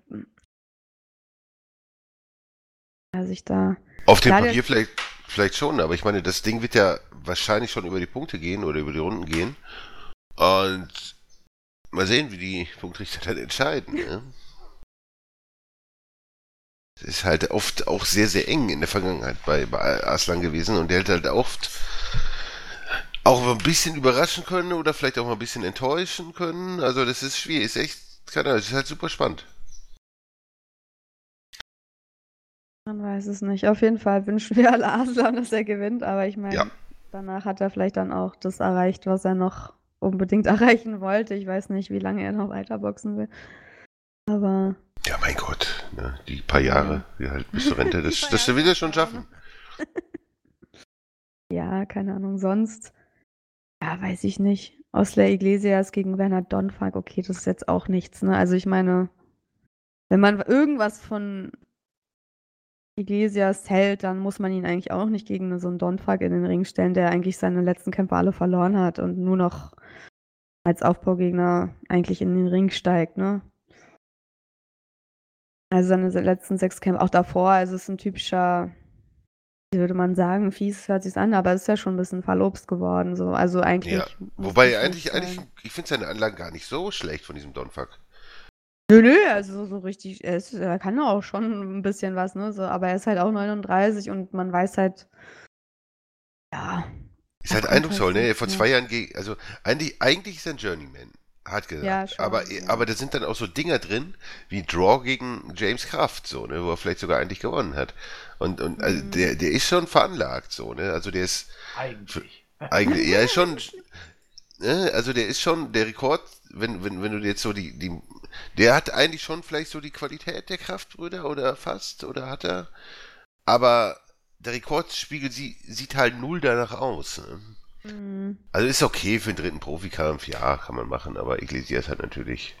ich da Auf dem klar, Papier vielleicht schon, aber ich meine, das Ding wird ja wahrscheinlich schon über die Punkte gehen oder über die Runden gehen. Und mal sehen, wie die Punktrichter dann entscheiden. Ne? ist halt oft auch sehr, sehr eng in der Vergangenheit bei Arslan gewesen und der hätte halt oft auch mal ein bisschen überraschen können oder vielleicht auch mal ein bisschen enttäuschen können. Also das ist schwierig, ist echt, keine Ahnung, das ist halt super spannend. Man weiß es nicht. Auf jeden Fall wünschen wir alle Arslan, dass er gewinnt, aber ich Ja. meine, danach hat er vielleicht dann auch das erreicht, was er noch unbedingt erreichen wollte. Ich weiß nicht, wie lange er noch weiterboxen will. Aber Ja, mein Gott, ne, die paar Jahre, wie halt bis zur Rente, das will er schon schaffen. ja, keine Ahnung, sonst, ja, weiß ich nicht. Osler Iglesias gegen Werner Donfak, okay, das ist jetzt auch nichts, ne? Also ich meine, wenn man irgendwas von Iglesias hält, dann muss man ihn eigentlich auch nicht gegen so einen Donfak in den Ring stellen, der eigentlich seine letzten Kämpfe alle verloren hat und nur noch als Aufbaugegner eigentlich in den Ring steigt, ne? Also seine letzten 6 Kämpfe, auch davor, also ist ein typischer, wie würde man sagen, fies hört sich's an, aber es ist ja schon ein bisschen verlobst geworden, so. Also eigentlich Ja, muss wobei das eigentlich, nicht sein. ich finde seine Anlagen gar nicht so schlecht von diesem Donfuck. Nö, also so richtig, er kann auch schon ein bisschen was, ne? So, aber er ist halt auch 39 und man weiß halt, ja, Ist da halt kommt eindrucksvoll, halt ne? nichts Vor mehr. 2 Jahren, also eigentlich ist er ein Journeyman, hart gesagt. Ja, schon, aber, ja. aber da sind dann auch so Dinger drin, wie Draw gegen James Kraft, so, ne? Wo er vielleicht sogar eigentlich gewonnen hat. Und also der ist schon veranlagt, so, ne? Also der ist Eigentlich. er ist schon, ne? Also der ist schon der Rekord, wenn du jetzt so der hat eigentlich schon vielleicht so die Qualität der Kraftbrüder oder fast, oder hat er, aber der Rekordspiegel sieht halt null danach aus, ne? Mhm. Also ist okay für den dritten Profikampf, ja, kann man machen, aber Iglesias hat natürlich,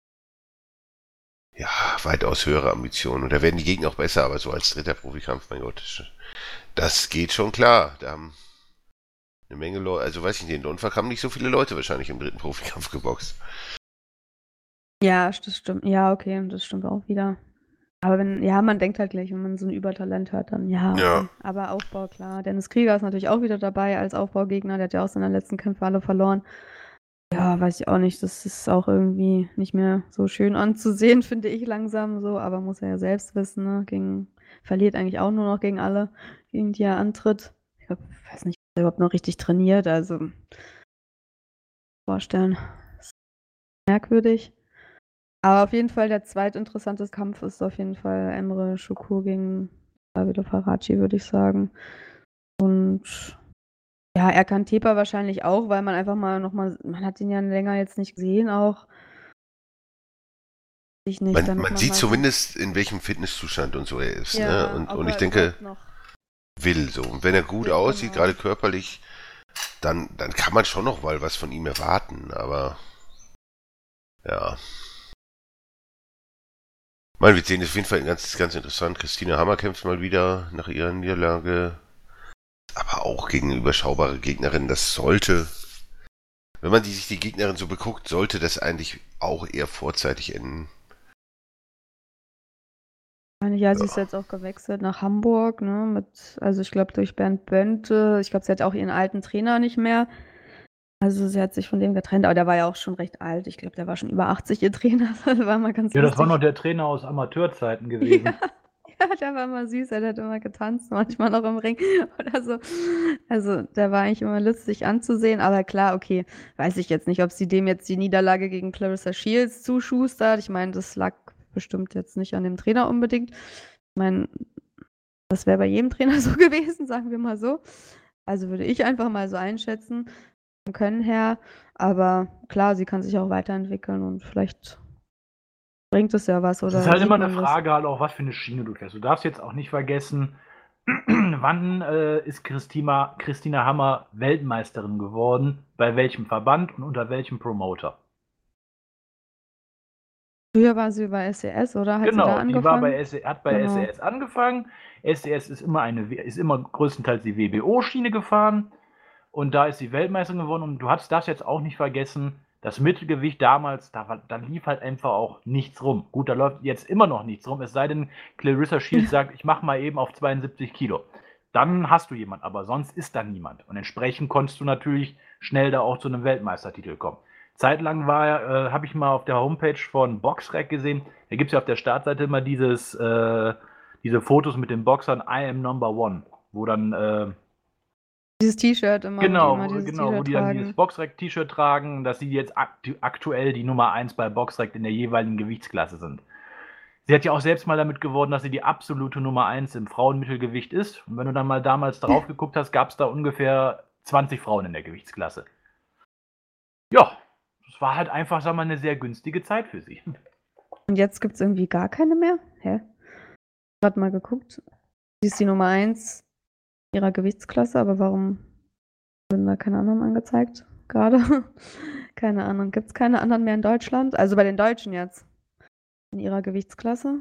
ja, weitaus höhere Ambitionen. Und da werden die Gegner auch besser, aber so als dritter Profikampf, mein Gott, das geht schon klar. Da haben eine Menge Leute, also weiß ich nicht, in Donfuck haben nicht so viele Leute wahrscheinlich im dritten Profikampf geboxt. Ja, das stimmt. Ja, okay, das stimmt auch wieder. Aber man denkt halt gleich, wenn man so ein Übertalent hört, dann ja, Ja. okay. Aber Aufbau, klar. Dennis Krieger ist natürlich auch wieder dabei als Aufbaugegner. Der hat ja auch seine letzten Kämpfe alle verloren. Ja, weiß ich auch nicht. Das ist auch irgendwie nicht mehr so schön anzusehen, finde ich langsam so. Aber muss er ja selbst wissen, ne? Verliert eigentlich auch nur noch gegen alle, gegen die er antritt. Ich weiß nicht, ob er überhaupt noch richtig trainiert. Also, vorstellen. Das ist merkwürdig. Aber auf jeden Fall der zweitinteressante Kampf ist auf jeden Fall Emre Şukur gegen Davido Faraci, würde ich sagen. Und ja, Erkan Tepa wahrscheinlich auch, weil man einfach mal nochmal, man hat ihn ja länger jetzt nicht gesehen auch. Ich nicht, damit Man man sieht mal zumindest, in welchem Fitnesszustand und so er ist, ja, ne? ob Und ich er denke, überhaupt noch will so. Und wenn er gut will, aussieht, genau. gerade körperlich, dann kann man schon noch mal was von ihm erwarten, aber ja. Mal, wir sehen es auf jeden Fall ganz, ganz interessant. Christina Hammer kämpft mal wieder nach ihrer Niederlage. Aber auch gegen eine überschaubare Gegnerin. Das sollte, wenn man sich die Gegnerin so beguckt, sollte das eigentlich auch eher vorzeitig enden. Ja, sie ist jetzt auch gewechselt nach Hamburg, ne? Also ich glaube durch Bernd Bönte. Ich glaube, sie hat auch ihren alten Trainer nicht mehr. Also sie hat sich von dem getrennt, aber der war ja auch schon recht alt. Ich glaube, der war schon über 80, ihr Trainer. Das war mal ganz Ja, das war lustig. noch der Trainer aus Amateurzeiten gewesen. Ja, der war immer süß, der hat immer getanzt, manchmal noch im Ring oder so. Also der war eigentlich immer lustig anzusehen, aber klar, okay, weiß ich jetzt nicht, ob sie dem jetzt die Niederlage gegen Clarissa Shields zuschustert. Ich meine, das lag bestimmt jetzt nicht an dem Trainer unbedingt. Ich meine, das wäre bei jedem Trainer so gewesen, sagen wir mal so. Also würde ich einfach mal so einschätzen, vom Können her. Aber klar, sie kann sich auch weiterentwickeln und vielleicht bringt es ja was Es oder ist halt sieht immer eine man das. Frage, halt auch, was für eine Schiene du fährst. Du darfst jetzt auch nicht vergessen, wann ist Christina Hammer Weltmeisterin geworden, bei welchem Verband und unter welchem Promoter? Früher war sie bei SES, oder? Hat sie da Genau, die war angefangen? hat bei Genau. SES angefangen. SES ist immer größtenteils die WBO-Schiene gefahren und da ist sie Weltmeisterin geworden. Und du darfst jetzt auch nicht vergessen, das Mittelgewicht damals, da lief halt einfach auch nichts rum. Gut, da läuft jetzt immer noch nichts rum, es sei denn, Clarissa Shields sagt, ich mache mal eben auf 72 Kilo. Dann hast du jemand, aber sonst ist da niemand. Und entsprechend konntest du natürlich schnell da auch zu einem Weltmeistertitel kommen. Zeitlang habe ich mal auf der Homepage von Boxrec gesehen, da gibt es ja auf der Startseite immer diese diese Fotos mit den Boxern I am number one, wo dann Dieses T-Shirt immer, genau, wo die immer dieses wo T-Shirt die dann dieses tragen. Boxrec-T-Shirt tragen, dass sie jetzt aktuell die Nummer 1 bei Boxrec in der jeweiligen Gewichtsklasse sind. Sie hat ja auch selbst mal damit gewonnen, dass sie die absolute Nummer 1 im Frauenmittelgewicht ist. Und wenn du dann mal damals drauf geguckt hast, gab es da ungefähr 20 Frauen in der Gewichtsklasse. Ja, das war halt einfach, sag mal, eine sehr günstige Zeit für sie. Und jetzt gibt es irgendwie gar keine mehr? Hä? Ich hab grad mal geguckt. Sie ist die Nummer 1 ihrer Gewichtsklasse, aber warum werden da keine anderen angezeigt gerade? Keine Ahnung. Gibt es keine anderen mehr in Deutschland? Also bei den Deutschen jetzt. In ihrer Gewichtsklasse.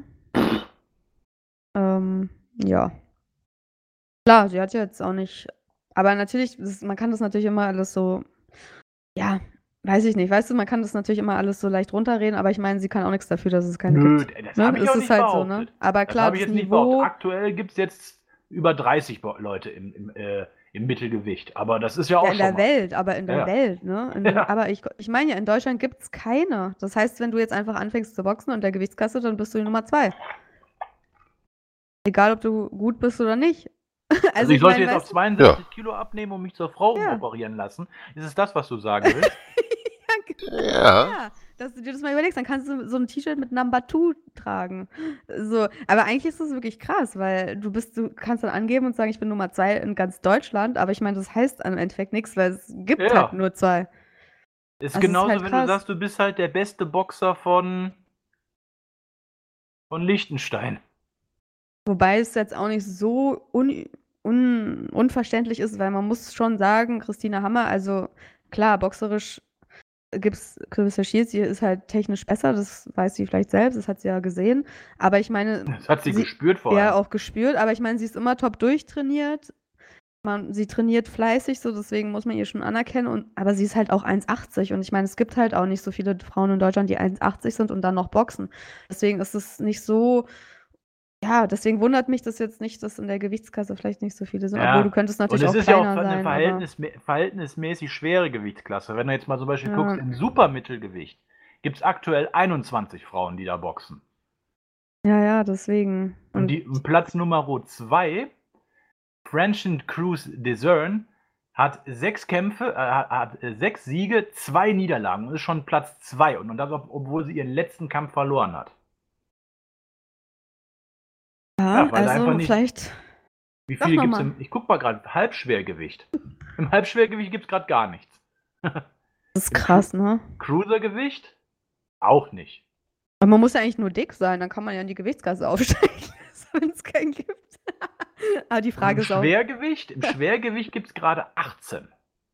Ja. Klar, sie hat jetzt auch nicht. Aber natürlich, man kann das natürlich immer alles so. Ja, weiß ich nicht. Weißt du, man kann das natürlich immer alles so leicht runterreden, aber ich meine, sie kann auch nichts dafür, dass es keine Nö, gibt. das Ne? habe ich Es auch ist nicht halt so, behauptet. ne? Aber Das klar, habe ich das jetzt nicht Niveau. behauptet. Aktuell gibt es jetzt über 30 Leute im Mittelgewicht. Aber das ist ja auch Ja, in schon der mal. Welt, aber in der Ja. Welt, ne? Ja. Aber ich meine ja, in Deutschland gibt es keine. Das heißt, wenn du jetzt einfach anfängst zu boxen und der Gewichtsklasse, dann bist du die Nummer 2. Egal, ob du gut bist oder nicht. Also ich sollte meine, jetzt auf weißt du? 62 Kilo abnehmen und mich zur Frau Ja. operieren lassen. Ist es das, was du sagen willst? Ja. Ja, dass du dir das mal überlegst, dann kannst du so ein T-Shirt mit Number 2 tragen. So, aber eigentlich ist das wirklich krass, weil du kannst dann angeben und sagen, ich bin Nummer 2 in ganz Deutschland, aber ich meine, das heißt im Endeffekt nichts, weil es gibt Ja. halt nur 2. Ist Das ist genauso, halt wenn krass. du sagst, du bist halt der beste Boxer von Liechtenstein. Wobei es jetzt auch nicht so unverständlich ist, weil man muss schon sagen, Christina Hammer, also klar, boxerisch gibt's Clarissa Shields, sie ist halt technisch besser, das weiß sie vielleicht selbst, das hat sie ja gesehen. Aber ich meine, Das hat sie gespürt vor ja allem. auch gespürt, aber ich meine, sie ist immer top durchtrainiert. Sie trainiert fleißig, so deswegen muss man ihr schon anerkennen. Aber sie ist halt auch 1,80 und ich meine, es gibt halt auch nicht so viele Frauen in Deutschland, die 1,80 sind und dann noch boxen. Deswegen ist es nicht so. Ja, deswegen wundert mich das jetzt nicht, dass in der Gewichtskasse vielleicht nicht so viele sind, Ja. obwohl du könntest Und natürlich es auch ist ja auch kleiner eine sein. Aber verhältnismäßig schwere Gewichtsklasse. Wenn du jetzt mal zum Beispiel Ja. guckst, im Supermittelgewicht gibt es aktuell 21 Frauen, die da boxen. ja, deswegen. Und Platz Nummer 2, French Cruz Desern, hat 6 Kämpfe, hat 6 Siege, 2 Niederlagen und ist schon Platz 2. Und das, obwohl sie ihren letzten Kampf verloren hat. Ja, weil da also einfach nicht. vielleicht. Wie Sag viele noch gibt es mal. ich guck mal gerade, Halbschwergewicht. Im Halbschwergewicht gibt es gerade gar nichts. Das ist krass, ne? Cruisergewicht? Auch nicht. Aber man muss ja eigentlich nur dick sein, dann kann man ja in die Gewichtskasse aufsteigen, wenn es keinen gibt. Aber die Frage ist auch. Im Schwergewicht gibt es gerade 18.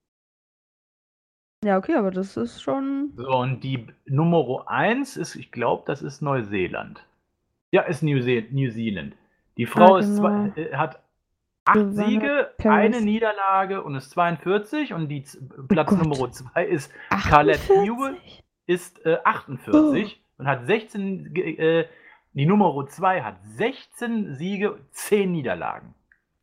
Ja, okay, aber das ist schon. So, und die Nummer 1 ist, ich glaube, das ist Neuseeland. Ja, ist New Zealand. Die Frau genau. hat 8 Giovanna Siege, Paris. eine Niederlage und ist 42. Und die Platz Gott. Nummer 2 ist Scarlett 48? Newell, ist 48 und hat 16. Die Nummer 2 hat 16 Siege, 10 Niederlagen.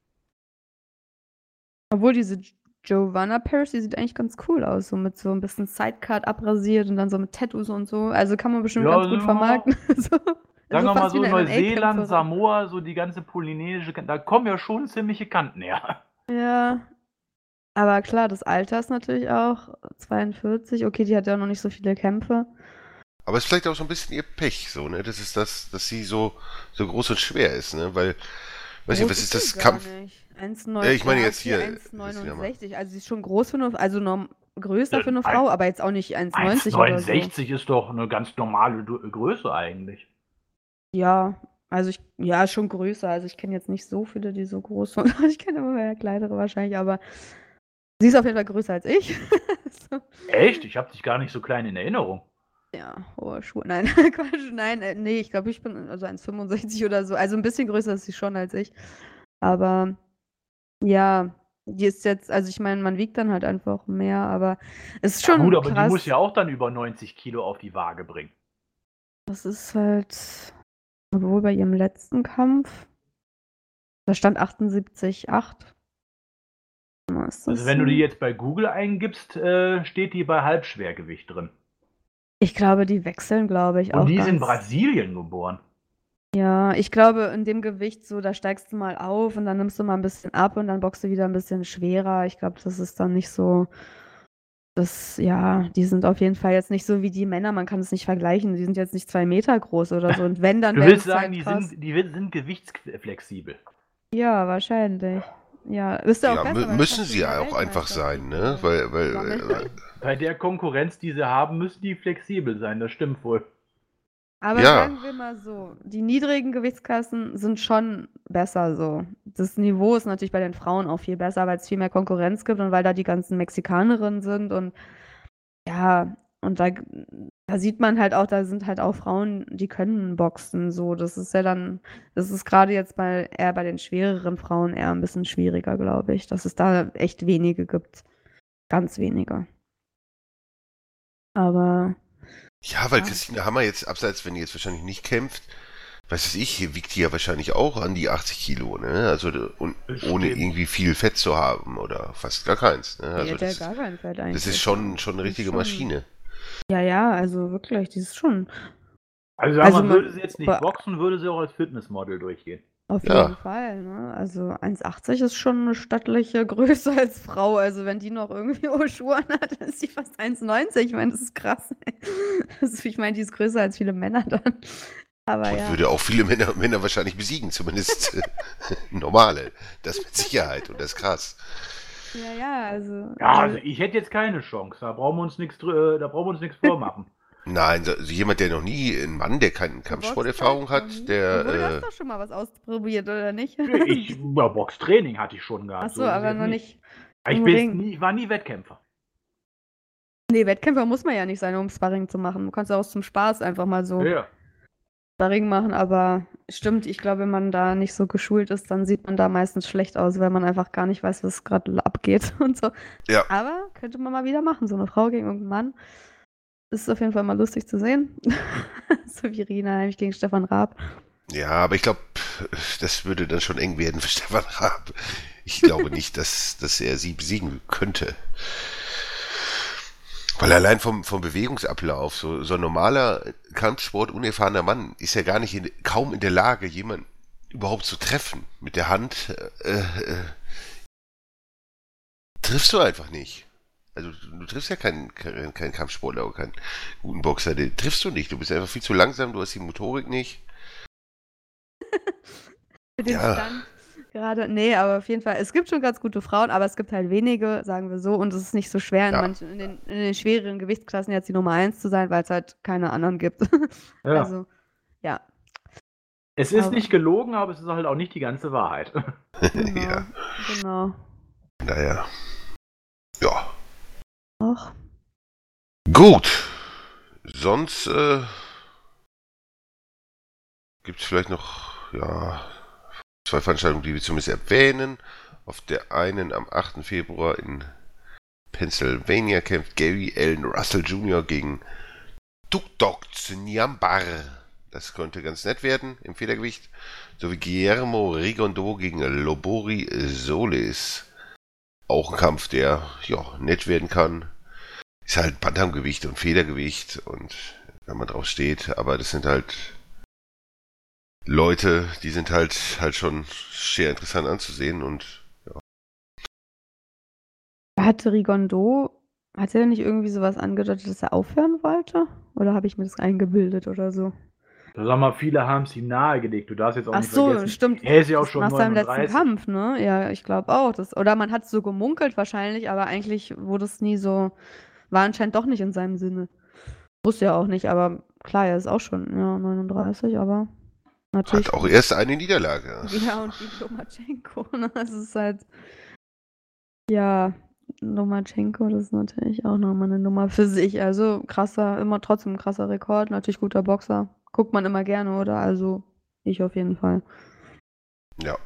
Obwohl diese Giovanna Paris, die sieht eigentlich ganz cool aus, so mit so ein bisschen Sidecut abrasiert und dann so mit Tattoos und so. Also kann man bestimmt Ja, ganz gut so- vermarkten. So. Sagen wir mal fast so, wie eine Neuseeland, MMA-Kämpferin. Samoa, so die ganze polynesische, da kommen ja schon ziemliche Kanten her. Ja. Aber klar, das Alter ist natürlich auch 42. Okay, die hat ja noch nicht so viele Kämpfe. Aber es ist vielleicht auch so ein bisschen ihr Pech, so, ne? Das ist dass sie so groß und schwer ist, ne? Weil, weiß nicht, was ist das Kampf? 1,9. Ich meine jetzt hier, 1,69. Also sie ist schon groß für eine, also größer für eine Frau, aber jetzt auch nicht 1,90 oder so. 1,69 ist doch eine ganz normale Größe eigentlich. Ja, also schon größer. Also ich kenne jetzt nicht so viele, die so groß sind. Ich kenne aber mehr kleinere wahrscheinlich, aber sie ist auf jeden Fall größer als ich. So. Echt? Ich habe dich gar nicht so klein in Erinnerung. Ja, hohe Schuhe. Nein, Quatsch, nein, nee, ich glaube, ich bin also 1,65 oder so. Also ein bisschen größer ist sie schon als ich. Aber ja, die ist jetzt, also ich meine, man wiegt dann halt einfach mehr, aber es ist schon Gut, aber krass. die muss ja auch dann über 90 Kilo auf die Waage bringen. Das ist halt, obwohl bei ihrem letzten Kampf, da stand 78,8. Also wenn du die jetzt bei Google eingibst, steht die bei Halbschwergewicht drin. Ich glaube, die wechseln, glaube ich, auch Und die ist in ganz. Brasilien geboren. Ja, ich glaube, in dem Gewicht so, da steigst du mal auf und dann nimmst du mal ein bisschen ab und dann boxst du wieder ein bisschen schwerer. Ich glaube, das ist dann nicht so, die sind auf jeden Fall jetzt nicht so wie die Männer, man kann es nicht vergleichen. Die sind jetzt nicht 2 Meter groß oder so. Und wenn, dann Du wäre willst es sagen, halt krass. die sind gewichtsflexibel. Ja, wahrscheinlich. Ja, ist ja auch Ja, besser, weil dann müssen kannst du sie wieder auch einfach sein, ne? Weltmeisterschaft Weil sammeln. Bei der Konkurrenz, die sie haben, müssen die flexibel sein, das stimmt wohl. Aber Ja. sagen wir mal so, die niedrigen Gewichtsklassen sind schon besser so. Das Niveau ist natürlich bei den Frauen auch viel besser, weil es viel mehr Konkurrenz gibt und weil da die ganzen Mexikanerinnen sind und ja, und da sieht man halt auch, da sind halt auch Frauen, die können boxen so. Das ist gerade jetzt eher bei den schwereren Frauen eher ein bisschen schwieriger, glaube ich, dass es da echt wenige gibt. Ganz wenige. Aber Ja, weil Ja. Christina Hammer jetzt, abseits, wenn die jetzt wahrscheinlich nicht kämpft, weiß ich, wiegt die ja wahrscheinlich auch an die 80 Kilo, ne? Also, und ohne Stimmt. irgendwie viel Fett zu haben oder fast gar keins, ne? die Also, hat ja das, gar kein Fett eigentlich. das ist schon eine Die ist richtige schon- Maschine. Ja, also wirklich, die ist schon. Also, Also man man- würde sie jetzt nicht boxen, würde sie auch als Fitnessmodel durchgehen. Auf Ja. jeden Fall, ne? Also 1,80 ist schon eine stattliche Größe als Frau. Also wenn die noch irgendwie Schuhe hat, dann ist die fast 1,90. Ich meine, das ist krass. Also ich meine, die ist größer als viele Männer dann. Aber Und ja. würde auch viele Männer wahrscheinlich besiegen, zumindest normale. Das mit Sicherheit und das ist krass. Ja, also. Ja, also ich hätte jetzt keine Chance. Da brauchen wir uns nichts vormachen. Nein, also jemand, der noch nie, ein Mann, der keine Kampfsporterfahrung hat, Obwohl, du der, hast doch schon mal was ausprobiert, oder nicht? Boxtraining hatte ich schon gehabt. Achso, ist es aber jetzt noch nicht. Ich im Ring. war nie Wettkämpfer. Nee, Wettkämpfer muss man ja nicht sein, um Sparring zu machen. Du kannst auch zum Spaß einfach mal so Ja. Sparring machen, aber stimmt, ich glaube, wenn man da nicht so geschult ist, dann sieht man da meistens schlecht aus, weil man einfach gar nicht weiß, was gerade abgeht und so. Ja. Aber könnte man mal wieder machen, so eine Frau gegen irgendeinen Mann. Ist auf jeden Fall mal lustig zu sehen. So wie Rina Heimich gegen Stefan Raab. ja, aber ich glaube, das würde dann schon eng werden für Stefan Raab. Ich glaube nicht, dass er sie besiegen könnte. Weil allein vom Bewegungsablauf, so ein normaler Kampfsport unerfahrener Mann ist ja gar nicht kaum in der Lage, jemanden überhaupt zu treffen. Mit der Hand triffst du einfach nicht. Also du triffst ja keinen Kampfsportler oder keinen guten Boxer, den triffst du nicht. Du bist einfach viel zu langsam, du hast die Motorik nicht. Für den Ja. Stand gerade. Nee, aber auf jeden Fall. Es gibt schon ganz gute Frauen, aber es gibt halt wenige, sagen wir so. Und es ist nicht so schwer, Ja. in den schwereren Gewichtsklassen jetzt die Nummer 1 zu sein, weil es halt keine anderen gibt. Ja. Also, ja. Es ist aber- nicht gelogen, aber es ist halt auch nicht die ganze Wahrheit. Genau. Ja, Genau. naja. Ja. Auch. Gut. Sonst gibt es vielleicht noch, ja, 2 Veranstaltungen, die wir zumindest erwähnen. Auf der einen am 8. Februar in Pennsylvania kämpft Gary Allen Russell Jr. gegen Tuktok Nyambar. Das könnte ganz nett werden im Federgewicht. Sowie Guillermo Rigondeaux gegen Lobori Solis. Auch ein Kampf, der ja nett werden kann. Ist halt Bantamgewicht und Federgewicht und wenn man drauf steht, aber das sind halt Leute, die sind halt schon sehr interessant anzusehen und ja. Hatte Rigondeaux, hat er nicht irgendwie sowas angedeutet, dass er aufhören wollte? Oder habe ich mir das eingebildet oder so? Sag mal, viele haben es ihm nahegelegt. Du darfst jetzt auch Ach nicht so, vergessen. stimmt. Er ist ja auch Das schon nach seinem letzten 39. Kampf, ne? Ja, ich glaube auch. Oder man hat es so gemunkelt wahrscheinlich, aber eigentlich wurde es nie so, war anscheinend doch nicht in seinem Sinne. Wusste ja auch nicht, aber klar, er ist auch schon, ja, 39, aber natürlich. Hat auch erst eine Niederlage. Ja, und wie Lomachenko, ne? Das ist halt, ja, Lomachenko, das ist natürlich auch nochmal eine Nummer für sich. Also trotzdem ein krasser Rekord, natürlich guter Boxer. Guckt man immer gerne, oder? Also, ich auf jeden Fall. Ja.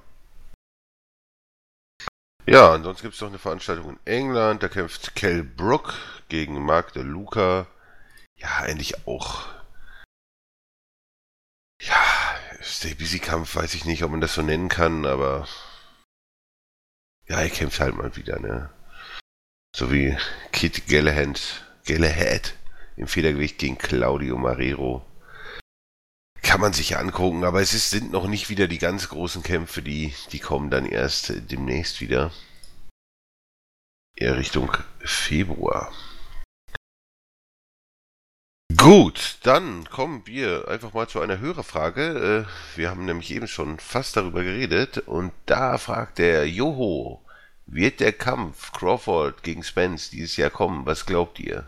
Ja, ansonsten gibt es noch eine Veranstaltung in England, da kämpft Kell Brook gegen Mark De Luca. Ja, eigentlich auch. Ja, Stay-Busy-Kampf, weiß ich nicht, ob man das so nennen kann, aber ja, er kämpft halt mal wieder, ne? So wie Kit Galahad im Federgewicht gegen Claudio Marrero. kann man sich angucken, aber sind noch nicht wieder die ganz großen Kämpfe, die kommen dann erst demnächst wieder. Eher Richtung Februar. Gut, dann kommen wir einfach mal zu einer Hörerfrage. Wir haben nämlich eben schon fast darüber geredet und da fragt der Joho, wird der Kampf Crawford gegen Spence dieses Jahr kommen? Was glaubt ihr?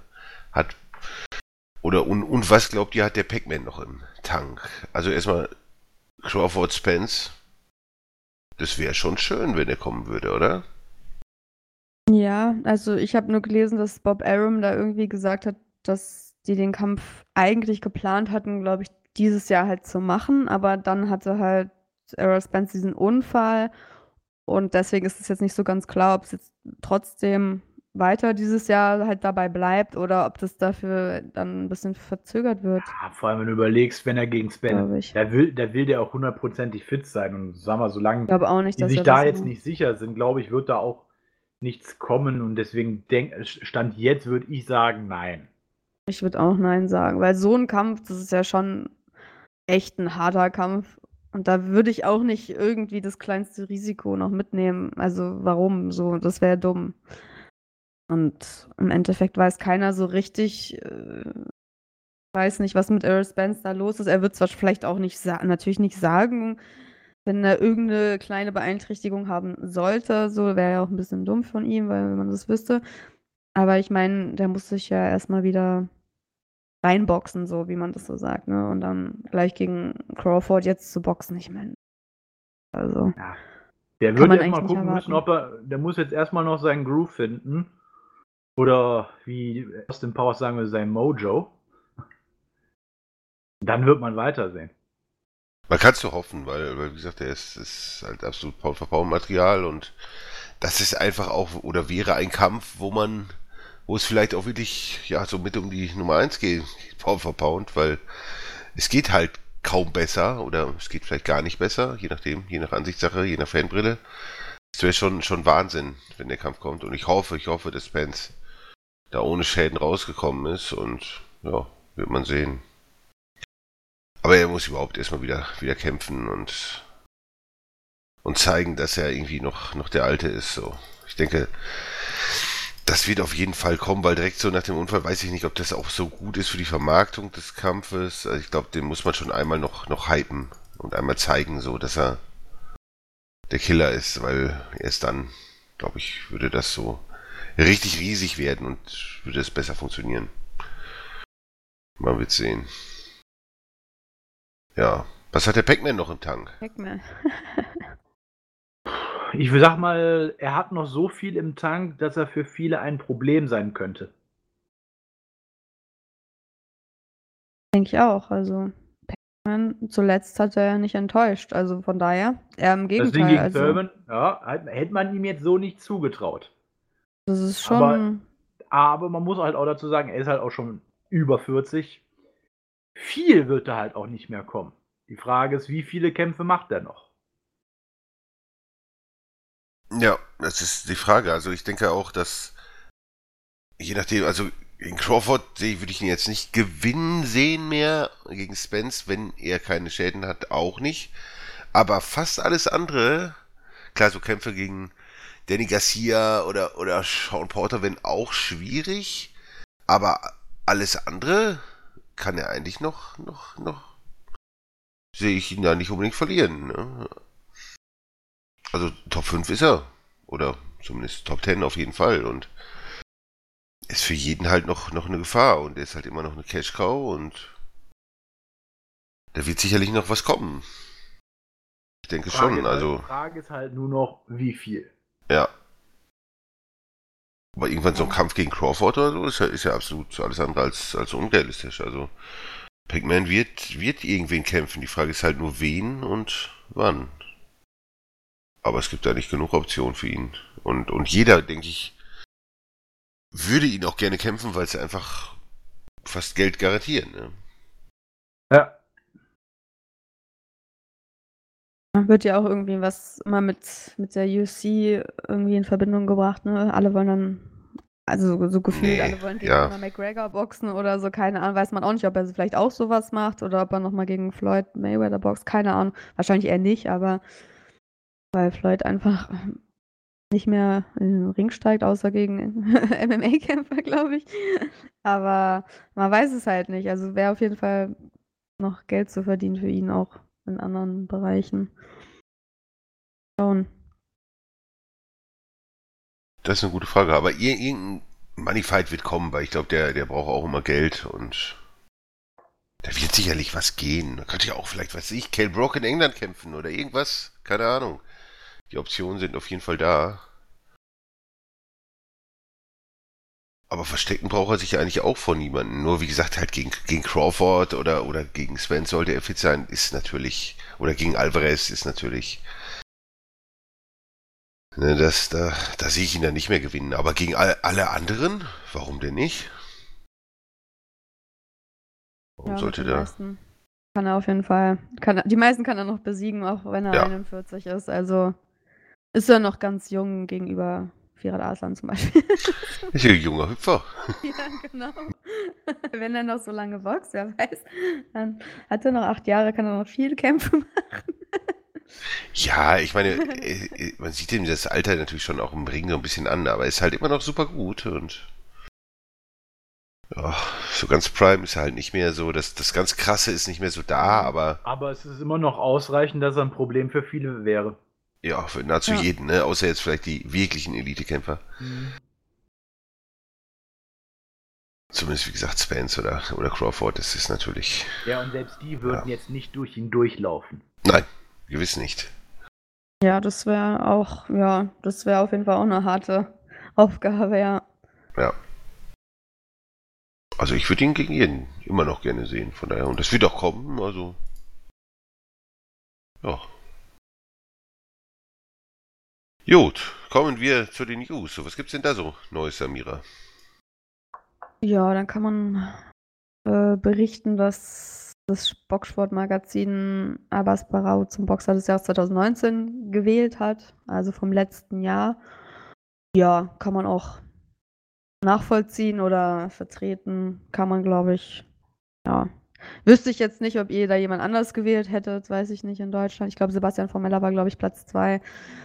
Und was glaubt ihr, hat der Pac-Man noch im Tank? Also erstmal Crawford Spence. Das wäre schon schön, wenn er kommen würde, oder? Ja, also ich habe nur gelesen, dass Bob Arum da irgendwie gesagt hat, dass die den Kampf eigentlich geplant hatten, glaube ich, dieses Jahr halt zu machen, aber dann hatte halt Errol Spence diesen Unfall und deswegen ist es jetzt nicht so ganz klar, ob es jetzt trotzdem weiter dieses Jahr halt dabei bleibt oder ob das dafür dann ein bisschen verzögert wird, Ja, vor allem, wenn du überlegst, wenn er gegen glaube Spence, ich. da will der auch hundertprozentig fit sein. Und sagen wir, Ich solange glaube auch nicht, die dass sich er da das jetzt macht. nicht sicher sind, glaube ich, wird da auch nichts kommen. Und deswegen Stand jetzt würde ich sagen, nein. Ich würde auch nein sagen, weil so ein Kampf, das ist ja schon echt ein harter Kampf. Und da würde ich auch nicht irgendwie das kleinste Risiko noch mitnehmen. Also warum so? Das wäre dumm. Und im Endeffekt weiß keiner so richtig, weiß nicht, was mit Errol Spence da los ist. Er wird zwar vielleicht auch nicht natürlich nicht sagen, wenn er irgendeine kleine Beeinträchtigung haben sollte. So wäre ja auch ein bisschen dumm von ihm, weil wenn man das wüsste. Aber ich meine, der muss sich ja erstmal wieder reinboxen, so wie man das so sagt, ne? Und dann gleich gegen Crawford jetzt zu boxen, ich meine, also Ja. Der kann wird man erstmal eigentlich nicht gucken müssen, erwarten. der muss jetzt erstmal noch seinen Groove finden. Oder wie Austin Powers sagen wir, sein Mojo. Dann wird man weitersehen. Man kann es doch hoffen, weil wie gesagt, der ist halt absolut Pound-for-Pound-Material und das ist einfach auch, oder wäre ein Kampf, wo es vielleicht auch wirklich, ja, so mit um die Nummer 1 geht, Pound-for-Pound, weil es geht halt kaum besser oder es geht vielleicht gar nicht besser, je nachdem, je nach Ansichtssache, je nach Fanbrille. Es wäre schon Wahnsinn, wenn der Kampf kommt und ich hoffe, dass Spence da ohne Schäden rausgekommen ist und ja, wird man sehen. Aber er muss überhaupt erstmal wieder kämpfen und zeigen, dass er irgendwie noch der Alte ist. So. Ich denke, das wird auf jeden Fall kommen, weil direkt so nach dem Unfall weiß ich nicht, ob das auch so gut ist für die Vermarktung des Kampfes. Also ich glaube, den muss man schon einmal noch hypen und einmal zeigen, so dass er der Killer ist, weil erst dann, glaube ich, würde das so richtig riesig werden und würde es besser funktionieren. Man wird sehen. Ja. Was hat der Pac-Man noch im Tank? Pac-Man. Ich sag mal, er hat noch so viel im Tank, dass er für viele ein Problem sein könnte. Denke ich auch. Also Pac-Man zuletzt hat er ja nicht enttäuscht. Also von daher, eher im Das Ding Gegenteil. gegen Also Thurman, ja, hätte man ihm jetzt so nicht zugetraut. das ist Aber, schon. aber man muss halt auch dazu sagen, er ist halt auch schon über 40. Viel wird da halt auch nicht mehr kommen. Die Frage ist, wie viele Kämpfe macht er noch? Ja, das ist die Frage. Also ich denke auch, dass je nachdem, also gegen Crawford würde ich ihn jetzt nicht gewinnen sehen mehr. Gegen Spence, wenn er keine Schäden hat, auch nicht. Aber fast alles andere, klar, so Kämpfe gegen Danny Garcia oder Sean Porter werden auch schwierig. Aber alles andere kann er eigentlich noch sehe ich ihn da nicht unbedingt verlieren. Ne? Also Top 5 ist er. Oder zumindest Top 10 auf jeden Fall. Und ist für jeden halt noch eine Gefahr. Und er ist halt immer noch eine Cash-Cow. Und da wird sicherlich noch was kommen. Ich denke schon. Also, Die Frage ist halt nur noch, wie viel. ja. Aber irgendwann so ein Kampf gegen Crawford oder so ist ja absolut alles andere als unrealistisch. Also Pac-Man wird irgendwen kämpfen. Die Frage ist halt nur wen und wann. Aber es gibt da nicht genug Optionen für ihn. Und jeder, denke ich, würde ihn auch gerne kämpfen, weil sie einfach fast Geld garantieren. Ne? Ja. Wird ja auch irgendwie was immer mit der UFC irgendwie in Verbindung gebracht, ne? Alle wollen dann Also so gefühlt, Nee, alle wollen gegen ja. Conor McGregor boxen oder so, keine Ahnung, weiß man auch nicht, ob er vielleicht auch sowas macht oder ob er nochmal gegen Floyd Mayweather boxt, keine Ahnung. Wahrscheinlich eher nicht, aber weil Floyd einfach nicht mehr in den Ring steigt, außer gegen MMA-Kämpfer, glaube ich. Aber man weiß es halt nicht. Also wäre auf jeden Fall noch Geld zu verdienen für ihn auch in anderen Bereichen. Schauen. Das ist eine gute Frage. Aber irgendein Moneyfight wird kommen, weil ich glaube, der braucht auch immer Geld und da wird sicherlich was gehen. Da könnte ja auch vielleicht, was weiß ich, Kell Brook in England kämpfen oder irgendwas. Keine Ahnung. Die Optionen sind auf jeden Fall da. Aber verstecken braucht er sich ja eigentlich auch vor niemandem. Nur wie gesagt, halt gegen Crawford oder gegen Spence sollte er fit sein, ist natürlich. Oder gegen Alvarez ist natürlich. Ne, da sehe ich ihn dann nicht mehr gewinnen. Aber gegen alle anderen, warum denn nicht? Warum Ja, sollte mit den der. meisten kann er auf jeden Fall. Die meisten kann er noch besiegen, auch wenn er Ja. 41 ist. Also ist er noch ganz jung gegenüber Firat Arslan zum Beispiel. Ist ja ein junger Hüpfer. Ja, genau. Wenn er noch so lange boxt, wer weiß, dann hat er noch 8 Jahre, kann er noch viele Kämpfe machen. Ja, ich meine, man sieht ihm das Alter natürlich schon auch im Ring so ein bisschen an, aber er ist halt immer noch super gut und ja, so ganz Prime ist er halt nicht mehr so, das ganz Krasse ist nicht mehr so da, aber Aber es ist immer noch ausreichend, dass er ein Problem für viele wäre. ja, für nahezu Ja. jeden, ne? Außer jetzt vielleicht die wirklichen Elite-Kämpfer. Zumindest, wie gesagt, Spence oder Crawford, das ist natürlich. Ja, und selbst die würden jetzt nicht durch ihn durchlaufen. Nein, gewiss nicht. Ja, das wäre auch, das wäre auf jeden Fall auch eine harte Aufgabe, ja. Ja. Also ich würde ihn gegen jeden immer noch gerne sehen, von daher. Und das wird auch kommen, also. Ja. Gut, kommen wir zu den News. So, was gibt's denn da so Neues, Samira? Ja, dann kann man berichten, dass das Boxsportmagazin Abbas Barao zum Boxer des Jahres 2019 gewählt hat, also vom letzten Jahr. Ja, kann man auch nachvollziehen oder vertreten, kann man, glaube ich. Ja. Wüsste ich jetzt nicht, ob da jemand anders gewählt hätte, das weiß ich nicht in Deutschland. Ich glaube, Sebastian Formella war, glaube ich, Platz 2.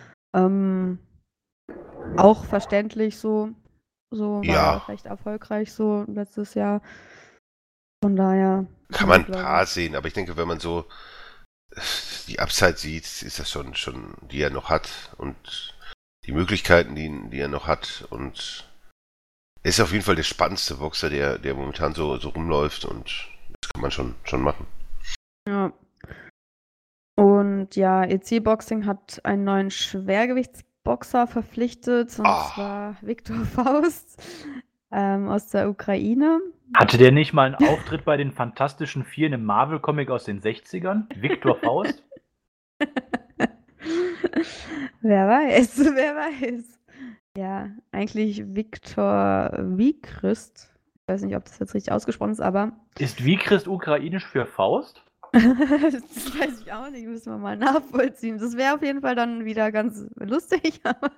Auch verständlich so. So war Ja. er auch recht erfolgreich so letztes Jahr. Von daher. Kann man ein glaub paar ich. sehen, aber ich denke, wenn man so die Upside sieht, ist das schon, die er noch hat und die Möglichkeiten, die er noch hat und er ist auf jeden Fall der spannendste Boxer, der momentan so rumläuft und das kann man schon machen. Ja. Und ja, EC Boxing hat einen neuen Schwergewichtsboxer verpflichtet, und zwar Viktor Faust aus der Ukraine. Hatte der nicht mal einen Auftritt bei den Fantastischen Vier in einem Marvel-Comic aus den 60ern? Viktor Faust? Wer weiß. Ja, eigentlich Viktor Wiegrist. Ich weiß nicht, ob das jetzt richtig ausgesprochen ist, aber Ist Wiegrist ukrainisch für Faust? das weiß ich auch nicht, müssen wir mal nachvollziehen. Das wäre auf jeden Fall dann wieder ganz lustig, aber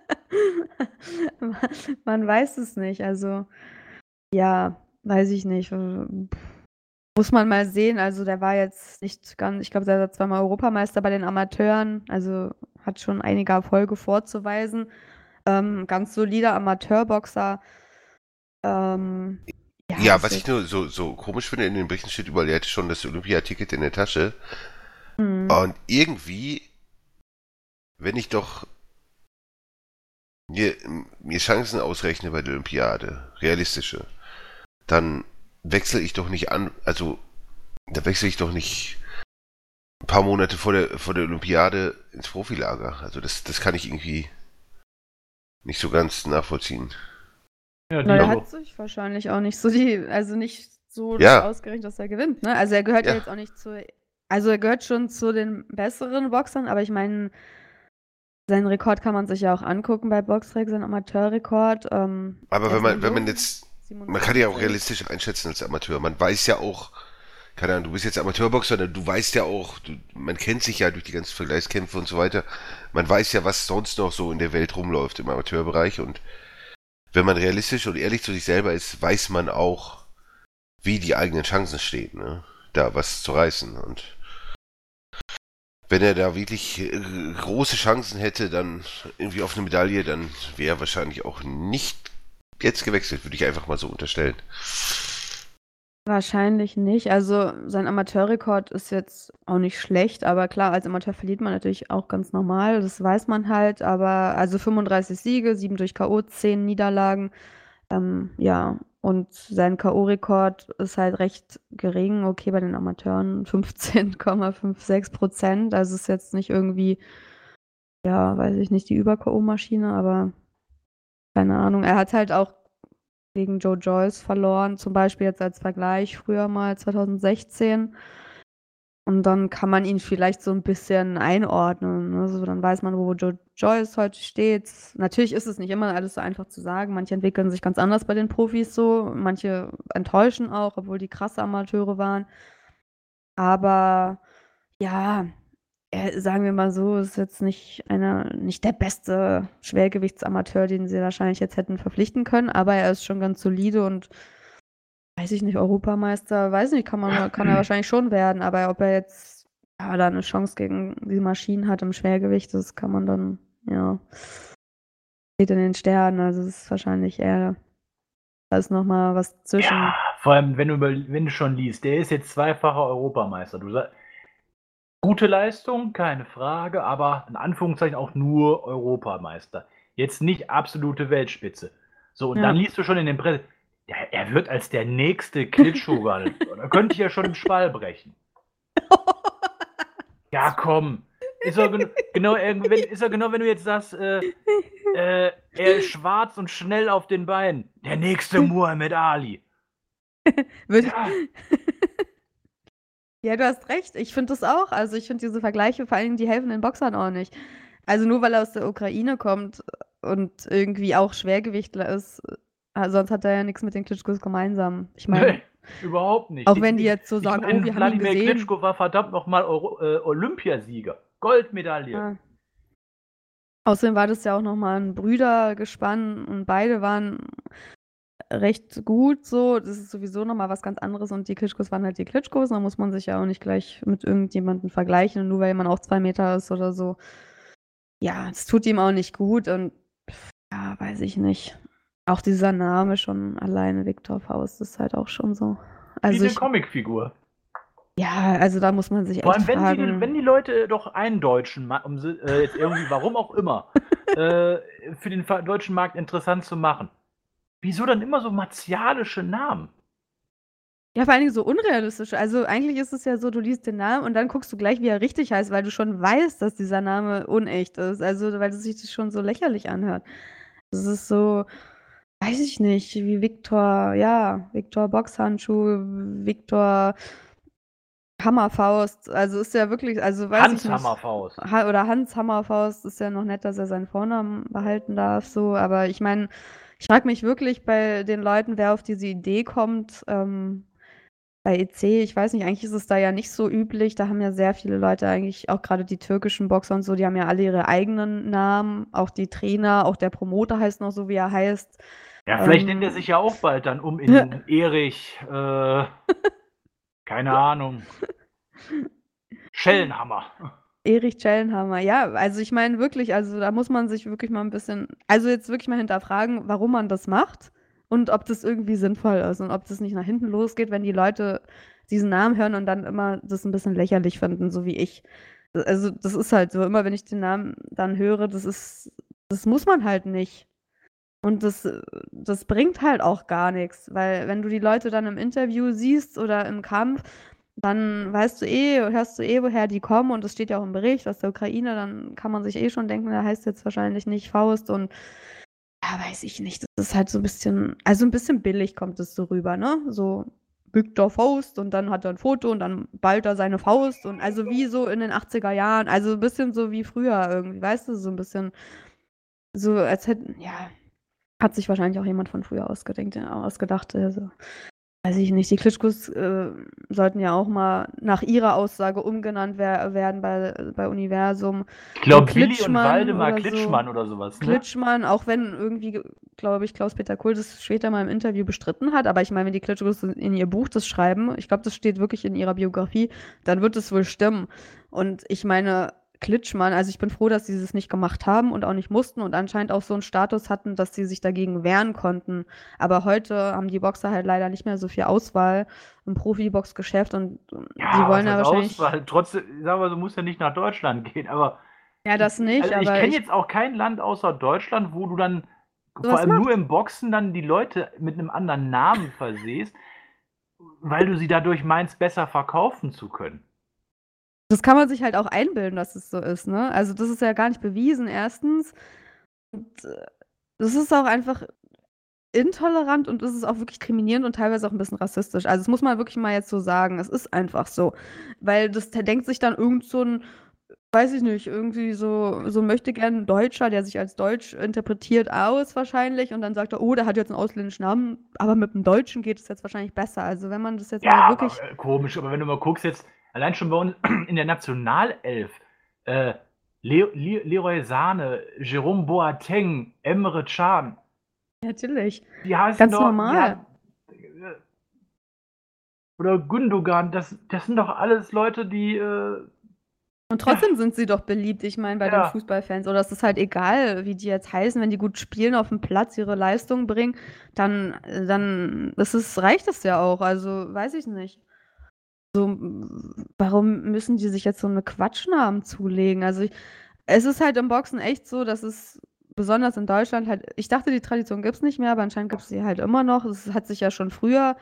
man weiß es nicht. Also, ja, weiß ich nicht. Muss man mal sehen. Also, der war jetzt nicht ganz, ich glaube, der war 2-mal Europameister bei den Amateuren, also hat schon einige Erfolge vorzuweisen. Ganz solider Amateurboxer. Ja, ist was ich nur so komisch finde, in den Berichten steht überall, er hätte schon das Olympiaticket in der Tasche. Und irgendwie, wenn ich doch mir Chancen ausrechne bei der Olympiade, realistische, dann wechsle ich doch nicht an, also da wechsle ich doch nicht ein paar Monate vor der Olympiade ins Profilager. Also das kann ich irgendwie nicht so ganz nachvollziehen. Ja, Na, er die hat sich wahrscheinlich auch nicht so nicht so Ja. ausgerechnet, dass er gewinnt, ne? Also er gehört ja Ja. jetzt auch nicht also er gehört schon zu den besseren Boxern, aber ich meine, seinen Rekord kann man sich ja auch angucken bei Boxrec, sein Amateurrekord. Aber er ist wenn noch man jung, jetzt, man kann ja auch 27. realistisch einschätzen als Amateur. Man weiß ja auch, keine Ahnung, du bist jetzt Amateurboxer, du weißt ja auch, man kennt sich ja durch die ganzen Vergleichskämpfe und so weiter. Man weiß ja, was sonst noch so in der Welt rumläuft im Amateurbereich und wenn man realistisch und ehrlich zu sich selber ist, weiß man auch, wie die eigenen Chancen stehen, ne? Da was zu reißen. Und wenn er da wirklich große Chancen hätte, dann irgendwie auf eine Medaille, dann wäre er wahrscheinlich auch nicht jetzt gewechselt, würde ich einfach mal so unterstellen. Wahrscheinlich nicht. Also sein Amateurrekord ist jetzt auch nicht schlecht, aber klar, als Amateur verliert man natürlich auch ganz normal, das weiß man halt, aber also 35 Siege, 7 durch K.O., 10 Niederlagen, ja, und sein K.O.-Rekord ist halt recht gering, okay, bei den Amateuren 15,56%, also ist jetzt nicht irgendwie, ja, weiß ich nicht, die Über-K.O.-Maschine, aber keine Ahnung. Er hat halt auch gegen Joe Joyce verloren, zum Beispiel jetzt als Vergleich früher mal 2016. Und dann kann man ihn vielleicht so ein bisschen einordnen. Ne? So, dann weiß man, wo Joe Joyce heute steht. Natürlich ist es nicht immer alles so einfach zu sagen. Manche entwickeln sich ganz anders bei den Profis so. Manche enttäuschen auch, obwohl die krasse Amateure waren. Aber ja, sagen wir mal so, ist jetzt nicht der beste Schwergewichtsamateur, den sie wahrscheinlich jetzt hätten verpflichten können, aber er ist schon ganz solide und weiß ich nicht, Europameister, weiß nicht, kann er wahrscheinlich schon werden, aber ob er jetzt da eine Chance gegen die Maschinen hat im Schwergewicht, das kann man dann, ja, steht in den Sternen, also es ist wahrscheinlich eher, da ist nochmal was zwischen. Ja, vor allem, wenn du schon liest, der ist jetzt zweifacher Europameister. Gute Leistung, keine Frage, aber in Anführungszeichen auch nur Europameister. Jetzt nicht absolute Weltspitze. So, und Ja. dann liest du schon in den Presse, ja, er wird als der nächste Klitschko gehandelt. Da könnte ich ja schon den Schwall brechen. Ja, komm. Ist er genau, wenn du jetzt sagst, er ist schwarz und schnell auf den Beinen. Der nächste Muhammad Ali. Ja. Ja, du hast recht. Ich finde das auch. Also ich finde diese Vergleiche, vor allem die helfen den Boxern auch nicht. Also nur weil er aus der Ukraine kommt und irgendwie auch Schwergewichtler ist, sonst hat er ja nichts mit den Klitschkos gemeinsam. Ich meine, Nee, überhaupt nicht. auch wenn die jetzt so sagen, meine, oh, wir haben ihn Wladimir gesehen. Klitschko war verdammt nochmal Olympiasieger. Goldmedaille. Ja. Außerdem war das ja auch nochmal ein Brüdergespann und beide waren recht gut so. Das ist sowieso nochmal was ganz anderes und die Klitschkos waren halt die Klitschkos. Da muss man sich ja auch nicht gleich mit irgendjemandem vergleichen, nur weil man auch 2 Meter ist oder so. Ja, es tut ihm auch nicht gut und ja, weiß ich nicht. Auch dieser Name schon alleine, Viktor Faust, ist halt auch schon so. Wie Also eine Comicfigur. ja, also da muss man sich Vor echt allem, fragen. wenn die Leute doch einen Deutschen, jetzt irgendwie, warum auch immer, für den deutschen Markt interessant zu machen, wieso dann immer so martialische Namen? Ja, vor allen Dingen so unrealistisch. Also eigentlich ist es ja so, du liest den Namen und dann guckst du gleich, wie er richtig heißt, weil du schon weißt, dass dieser Name unecht ist. Also weil es sich das schon so lächerlich anhört. Das ist so, weiß ich nicht, wie Viktor Boxhandschuh, Viktor Hammerfaust. Also ist ja wirklich, also weiß Hans ich nicht. Hammerfaust. Oder Hans Hammerfaust ist ja noch nett, dass er seinen Vornamen behalten darf, so. Aber ich meine, ich frage mich wirklich bei den Leuten, wer auf diese Idee kommt, bei EC, ich weiß nicht, eigentlich ist es da ja nicht so üblich. Da haben ja sehr viele Leute eigentlich, auch gerade die türkischen Boxer und so, die haben ja alle ihre eigenen Namen. Auch die Trainer, auch der Promoter heißt noch so, wie er heißt. Ja, vielleicht nennt er sich ja auch bald dann um in Erich, keine Ahnung, Schellenhammer. Erich Schellenhammer, ja, also ich meine wirklich, also da muss man sich wirklich mal ein bisschen, also jetzt wirklich mal hinterfragen, warum man das macht und ob das irgendwie sinnvoll ist und ob das nicht nach hinten losgeht, wenn die Leute diesen Namen hören und dann immer das ein bisschen lächerlich finden, so wie ich. Also das ist halt so, immer wenn ich den Namen dann höre, das muss man halt nicht. Und das bringt halt auch gar nichts, weil wenn du die Leute dann im Interview siehst oder im Kampf, dann hörst du woher die kommen und es steht ja auch im Bericht aus der Ukraine, dann kann man sich schon denken, der heißt jetzt wahrscheinlich nicht Faust und ja, weiß ich nicht, das ist halt so ein bisschen billig kommt es so rüber, ne? So Viktor Faust und dann hat er ein Foto und dann ballt er seine Faust und also wie so in den 80er Jahren, also ein bisschen so wie früher irgendwie, weißt du, so ein bisschen so als hätten, ja, hat sich wahrscheinlich auch jemand von früher ausgedacht, also weiß ich nicht, die Klitschkos sollten ja auch mal nach ihrer Aussage umgenannt werden bei Universum. Ich So glaube, Willi und Klitschmann Waldemar oder so. Klitschmann oder sowas, ne? Klitschmann, auch wenn irgendwie, glaube ich, Klaus-Peter Kohl das später mal im Interview bestritten hat, aber ich meine, wenn die Klitschkos in ihr Buch das schreiben, ich glaube, das steht wirklich in ihrer Biografie, dann wird es wohl stimmen. Und ich meine, Klitschmann, also ich bin froh, dass sie es nicht gemacht haben und auch nicht mussten und anscheinend auch so einen Status hatten, dass sie sich dagegen wehren konnten. Aber heute haben die Boxer halt leider nicht mehr so viel Auswahl im Profiboxgeschäft und die Ja, wollen was ja heißt wahrscheinlich. Auswahl? Trotzdem, sag mal, du musst ja nicht nach Deutschland gehen, aber Ja, das nicht, also ich aber kenne jetzt auch kein Land außer Deutschland, wo du dann vor sowas allem nur macht. im Boxen dann die Leute mit einem anderen Namen versehst, weil du sie dadurch meinst, besser verkaufen zu können. Das kann man sich halt auch einbilden, dass es so ist, ne? Also, das ist ja gar nicht bewiesen, erstens. Und, das ist auch einfach intolerant und das ist auch wirklich diskriminierend und teilweise auch ein bisschen rassistisch. Also, das muss man wirklich mal jetzt so sagen. Es ist einfach so. Weil das der denkt sich dann irgend so 'n, weiß ich nicht, irgendwie so möchtegern Deutscher, der sich als deutsch interpretiert aus wahrscheinlich und dann sagt er: „Oh, der hat jetzt 'n ausländischen Namen, aber mit 'm Deutschen geht es jetzt wahrscheinlich besser.“ Also, wenn man das jetzt mal Ja, aber wirklich. komisch, aber wenn du mal guckst jetzt, allein schon bei uns in der Nationalelf, äh, Leroy Sane, Jerome Boateng, Emre Can, Natürlich, die heißen ganz doch, normal. oder Gündogan, das sind doch alles Leute, die, Und ja, trotzdem sind sie doch beliebt, ich meine, bei den ja, Fußballfans. Oder es ist halt egal, wie die jetzt heißen, wenn die gut spielen, auf dem Platz ihre Leistung bringen, dann reicht das ja auch. Also, weiß ich nicht. So, warum müssen die sich jetzt so eine Quatschnamen zulegen? Also, es ist halt im Boxen echt so, dass es besonders in Deutschland halt, ich dachte, die Tradition gibt's nicht mehr, aber anscheinend gibt's sie halt immer noch. Es hat sich ja schon früher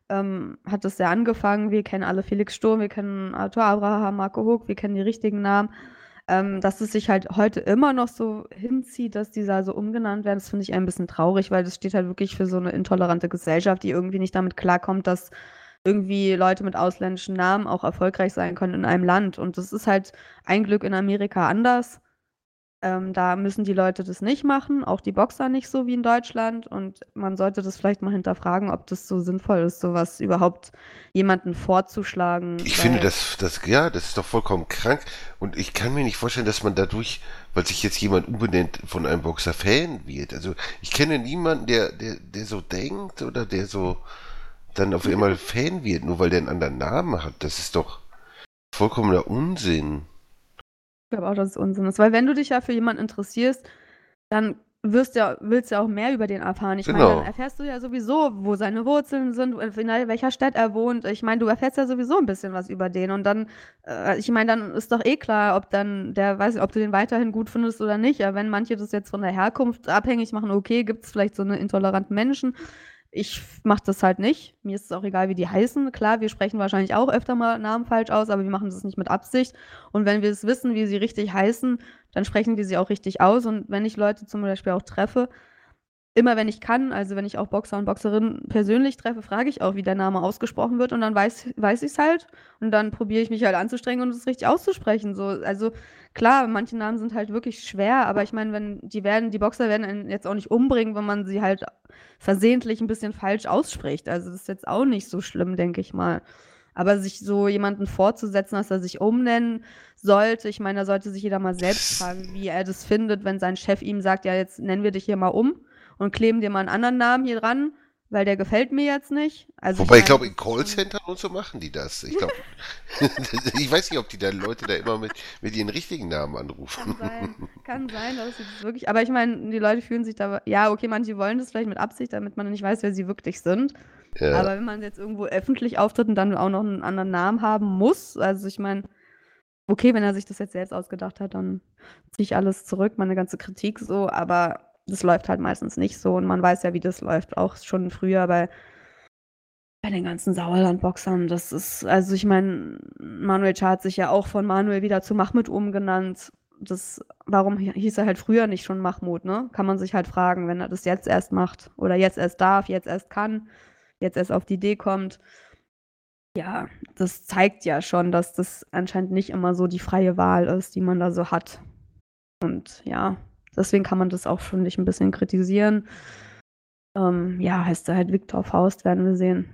hat es ja angefangen. Wir kennen alle Felix Sturm, wir kennen Arthur Abraham, Marco Huck, wir kennen die richtigen Namen. Dass es sich halt heute immer noch so hinzieht, dass die da so umgenannt werden, das finde ich ein bisschen traurig, weil das steht halt wirklich für so eine intolerante Gesellschaft, die irgendwie nicht damit klarkommt, dass irgendwie Leute mit ausländischen Namen auch erfolgreich sein können in einem Land. Und das ist halt ein Glück in Amerika anders. Da müssen die Leute das nicht machen, auch die Boxer nicht so wie in Deutschland. Und man sollte das vielleicht mal hinterfragen, ob das so sinnvoll ist, sowas überhaupt jemanden vorzuschlagen, Ich finde, weil ja, das ist doch vollkommen krank. Und ich kann mir nicht vorstellen, dass man dadurch, weil sich jetzt jemand umbenennt, von einem Boxer Fan wird. Also ich kenne niemanden, der so denkt oder der so dann auf einmal Fan wird, nur weil der einen anderen Namen hat. Das ist doch vollkommener Unsinn. ich glaube auch, dass es Unsinn ist. Weil wenn du dich ja für jemanden interessierst, dann willst du ja auch mehr über den erfahren. Ich meine, dann Genau. erfährst du ja sowieso, wo seine Wurzeln sind, in welcher Stadt er wohnt. Ich meine, du erfährst ja sowieso ein bisschen was über den. Und dann, ich meine, dann ist doch eh klar, ob dann weiß nicht, ob du den weiterhin gut findest oder nicht. Aber wenn manche das jetzt von der Herkunft abhängig machen, okay, gibt es vielleicht so eine intoleranten Menschen. Ich mache das halt nicht. Mir ist es auch egal, wie die heißen. Klar, wir sprechen wahrscheinlich auch öfter mal Namen falsch aus, aber wir machen das nicht mit Absicht. Und wenn wir es wissen, wie sie richtig heißen, dann sprechen wir sie auch richtig aus. Und wenn ich Leute zum Beispiel auch treffe, immer wenn ich kann, also wenn ich auch Boxer und Boxerinnen persönlich treffe, frage ich auch, wie der Name ausgesprochen wird und dann weiß ich es halt und dann probiere ich mich halt anzustrengen und es richtig auszusprechen. So, also klar, manche Namen sind halt wirklich schwer, aber ich meine, die Boxer werden einen jetzt auch nicht umbringen, wenn man sie halt versehentlich ein bisschen falsch ausspricht. Also das ist jetzt auch nicht so schlimm, denke ich mal. Aber sich so jemanden vorzusetzen, dass er sich umnennen sollte, ich meine, da sollte sich jeder mal selbst fragen, wie er das findet, wenn sein Chef ihm sagt, ja, jetzt nennen wir dich hier mal um und kleben dir mal einen anderen Namen hier dran, weil der gefällt mir jetzt nicht. Also ich Wobei ich meine, glaube, das in ist schon. Callcentern und so machen die das. Ich glaube, ich weiß nicht, ob die da Leute da immer mit ihren richtigen Namen anrufen. Kann sein, dass sie das wirklich. Aber ich meine, die Leute fühlen sich da. Ja, okay, manche wollen das vielleicht mit Absicht, damit man nicht weiß, wer sie wirklich sind. Ja. Aber wenn man jetzt irgendwo öffentlich auftritt und dann auch noch einen anderen Namen haben muss, also ich meine, okay, wenn er sich das jetzt selbst ausgedacht hat, dann ziehe ich alles zurück, meine ganze Kritik so, aber das läuft halt meistens nicht so und man weiß ja, wie das läuft, auch schon früher bei den ganzen Sauerland-Boxern. Das ist, also ich meine, Manuel Cha hat sich ja auch von Manuel wieder zu Mahmoud umgenannt. Warum hieß er halt früher nicht schon Mahmoud, ne? Kann man sich halt fragen, wenn er das jetzt erst macht oder jetzt erst darf, jetzt erst kann, jetzt erst auf die Idee kommt. Ja, das zeigt ja schon, dass das anscheinend nicht immer so die freie Wahl ist, die man da so hat. Und ja, deswegen kann man das auch, finde ich, ein bisschen kritisieren. Ja, heißt er halt Viktor Faust, werden wir sehen,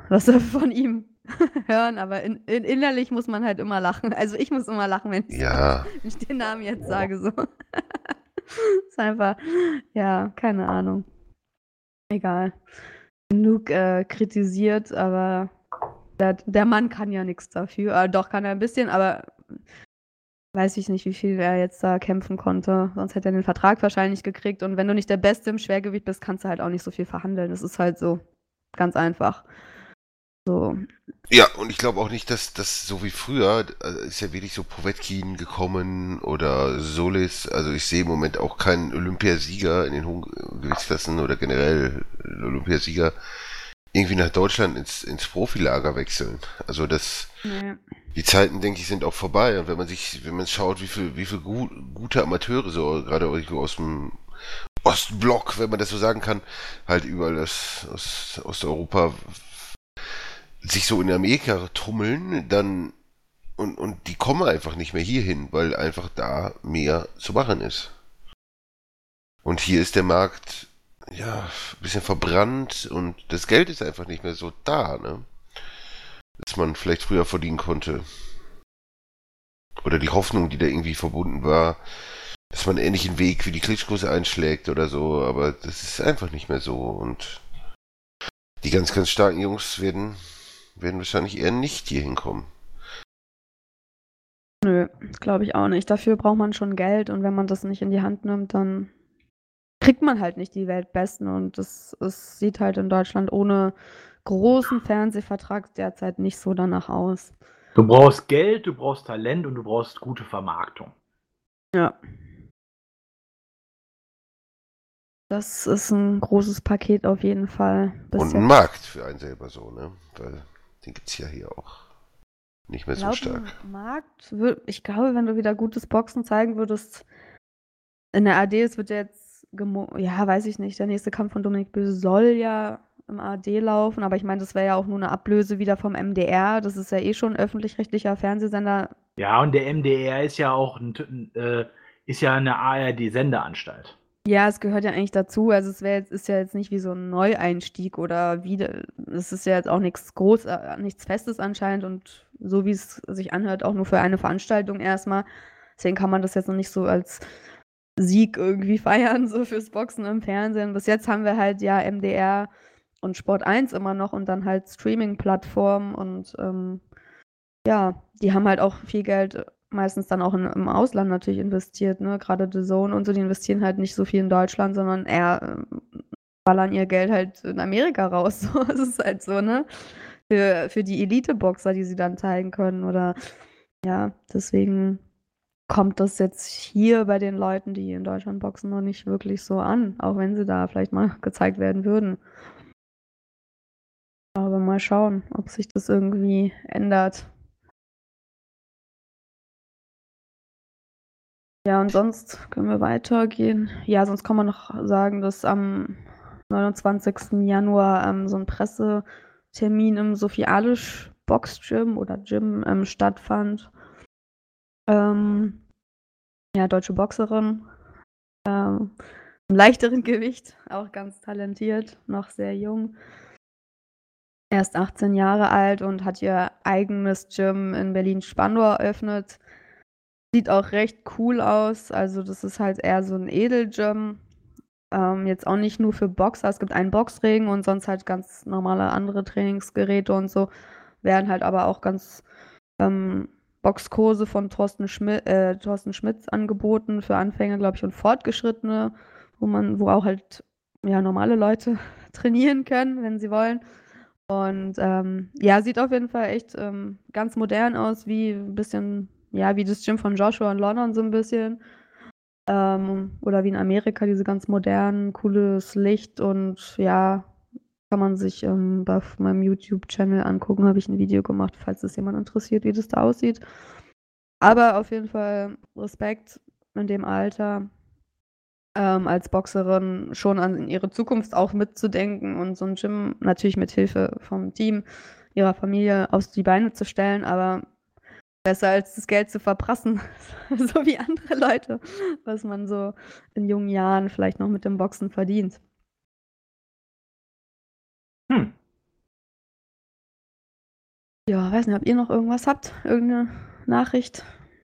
was wir von ihm hören, aber innerlich muss man halt immer lachen. Also ich muss immer lachen, wenn Ja, ich den Namen jetzt sage. So. Ist einfach, ja, keine Ahnung. Egal. Genug kritisiert, aber der Mann kann ja nichts dafür. Doch, kann er ein bisschen, aber weiß ich nicht, wie viel er jetzt da kämpfen konnte. Sonst hätte er den Vertrag wahrscheinlich gekriegt. Und wenn du nicht der Beste im Schwergewicht bist, kannst du halt auch nicht so viel verhandeln. Das ist halt so ganz einfach. So. ja, und ich glaube auch nicht, dass das so wie früher, ist ja wirklich so Povetkin gekommen oder Solis. Also ich sehe im Moment auch keinen Olympiasieger in den hohen Gewichtsklassen oder generell Olympiasieger irgendwie nach Deutschland ins Profilager wechseln. Also Nee. die Zeiten, denke ich, sind auch vorbei. Und wenn man schaut, wie viel gute Amateure, so gerade aus dem Ostblock, wenn man das so sagen kann, halt überall aus Osteuropa sich so in Amerika tummeln, dann und die kommen einfach nicht mehr hierhin, weil einfach da mehr zu machen ist. Und hier ist der Markt ja ein bisschen verbrannt und das Geld ist einfach nicht mehr so da, ne? Das man vielleicht früher verdienen konnte. Oder die Hoffnung, die da irgendwie verbunden war, dass man einen ähnlichen Weg wie die Klitschkos einschlägt oder so, aber das ist einfach nicht mehr so und die ganz, ganz starken Jungs werden wahrscheinlich eher nicht hier hinkommen. Nö, glaube ich auch nicht. Dafür braucht man schon Geld und wenn man das nicht in die Hand nimmt, dann kriegt man halt nicht die Weltbesten und es sieht halt in Deutschland ohne großen Fernsehvertrag derzeit nicht so danach aus. Du brauchst Geld, du brauchst Talent und du brauchst gute Vermarktung. Ja. Das ist ein großes Paket auf jeden Fall. Bis Und ein jetzt. Markt für einen selber so, ne? Weil den gibt's ja hier auch nicht mehr Ich so glaube, stark. im Markt, ich glaube, wenn du wieder gutes Boxen zeigen würdest, in der AD, es wird ja jetzt, ja, weiß ich nicht, der nächste Kampf von Dominik Böse soll ja im AD laufen, aber ich meine, das wäre ja auch nur eine Ablöse wieder vom MDR, das ist ja eh schon ein öffentlich-rechtlicher Fernsehsender. Ja, und der MDR ist ja auch ist ja eine ARD-Sendeanstalt. Ja, es gehört ja eigentlich dazu, also ist ja jetzt nicht wie so ein Neueinstieg oder wieder, es ist ja jetzt auch nichts nichts Festes anscheinend und so wie es sich anhört, auch nur für eine Veranstaltung erstmal. Deswegen kann man das jetzt noch nicht so als Sieg irgendwie feiern, so fürs Boxen im Fernsehen. Bis jetzt haben wir halt ja MDR und Sport 1 immer noch und dann halt Streaming-Plattformen und ja, die haben halt auch viel Geld meistens dann auch im Ausland natürlich investiert, ne? Gerade DAZN und so, die investieren halt nicht so viel in Deutschland, sondern eher ballern ihr Geld halt in Amerika raus. So, es ist halt so, ne? Für die Elite-Boxer, die sie dann zeigen können. Oder ja, deswegen kommt das jetzt hier bei den Leuten, die in Deutschland boxen, noch nicht wirklich so an, auch wenn sie da vielleicht mal gezeigt werden würden. Aber mal schauen, ob sich das irgendwie ändert. Ja, und sonst können wir weitergehen. Ja, sonst kann man noch sagen, dass am 29. Januar so ein Pressetermin im Sophie Alisch Box-Gym oder Gym stattfand. Ja, deutsche Boxerin. Im leichteren Gewicht, auch ganz talentiert, noch sehr jung. Erst 18 Jahre alt und hat ihr eigenes Gym in Berlin-Spandau eröffnet. Sieht auch recht cool aus. Also, das ist halt eher so ein Edelgym. Jetzt auch nicht nur für Boxer. Es gibt einen Boxring und sonst halt ganz normale andere Trainingsgeräte und so. Werden halt aber auch ganz Boxkurse von Thorsten Schmitz angeboten für Anfänger, glaube ich, und Fortgeschrittene, wo auch halt ja, normale Leute trainieren können, wenn sie wollen. Und ja, sieht auf jeden Fall echt ganz modern aus, wie ein bisschen, ja, wie das Gym von Joshua in London so ein bisschen. Oder wie in Amerika, diese ganz modernen, cooles Licht und ja, kann man sich bei meinem YouTube-Channel angucken, habe ich ein Video gemacht, falls es jemand interessiert, wie das da aussieht. Aber auf jeden Fall Respekt in dem Alter, als Boxerin schon an ihre Zukunft auch mitzudenken und so ein Gym natürlich mit Hilfe vom Team, ihrer Familie auf die Beine zu stellen, aber besser als das Geld zu verprassen, so wie andere Leute, was man so in jungen Jahren vielleicht noch mit dem Boxen verdient. Ja, weiß nicht, ob ihr noch irgendwas habt? Irgendeine Nachricht?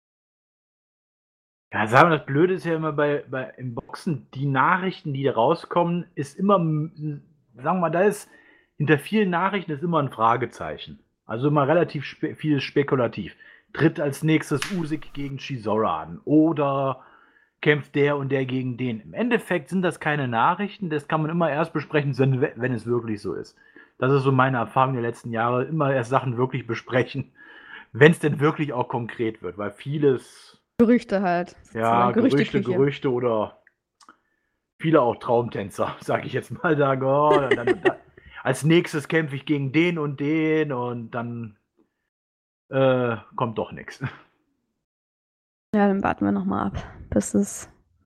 Ja, sagen wir, das Blöde ist ja immer im Boxen, die Nachrichten, die da rauskommen, ist immer, sagen wir mal, da ist hinter vielen Nachrichten ist immer ein Fragezeichen. Also immer relativ viel spekulativ. Tritt als nächstes Usyk gegen Chisora an oder kämpft der und der gegen den. Im Endeffekt sind das keine Nachrichten, das kann man immer erst besprechen, wenn es wirklich so ist. Das ist so meine Erfahrung der letzten Jahre, immer erst Sachen wirklich besprechen, wenn es denn wirklich auch konkret wird, weil vieles, Gerüchte halt. ja, sozusagen Gerüchteküche. Gerüchte oder viele auch Traumtänzer, sag ich jetzt mal, sagen, oh, als nächstes kämpfe ich gegen den und dann kommt doch nichts. Ja, dann warten wir nochmal ab, bis es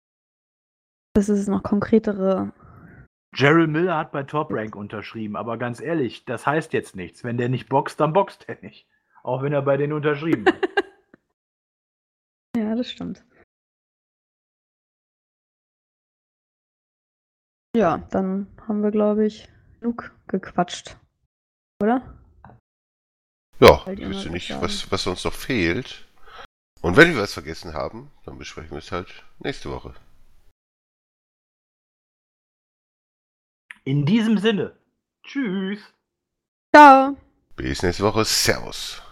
noch konkretere. Gerald Miller hat bei Top Rank unterschrieben, aber ganz ehrlich, das heißt jetzt nichts. Wenn der nicht boxt, dann boxt er nicht. Auch wenn er bei denen unterschrieben hat. Ja, das stimmt. Ja, dann haben wir, glaube ich, genug gequatscht. Oder? Ja, Wollt ich ihr noch wüsste was nicht, sagen? was uns noch fehlt. Und wenn wir was vergessen haben, dann besprechen wir es halt nächste Woche. In diesem Sinne, tschüss. Ciao! Bis nächste Woche. Servus.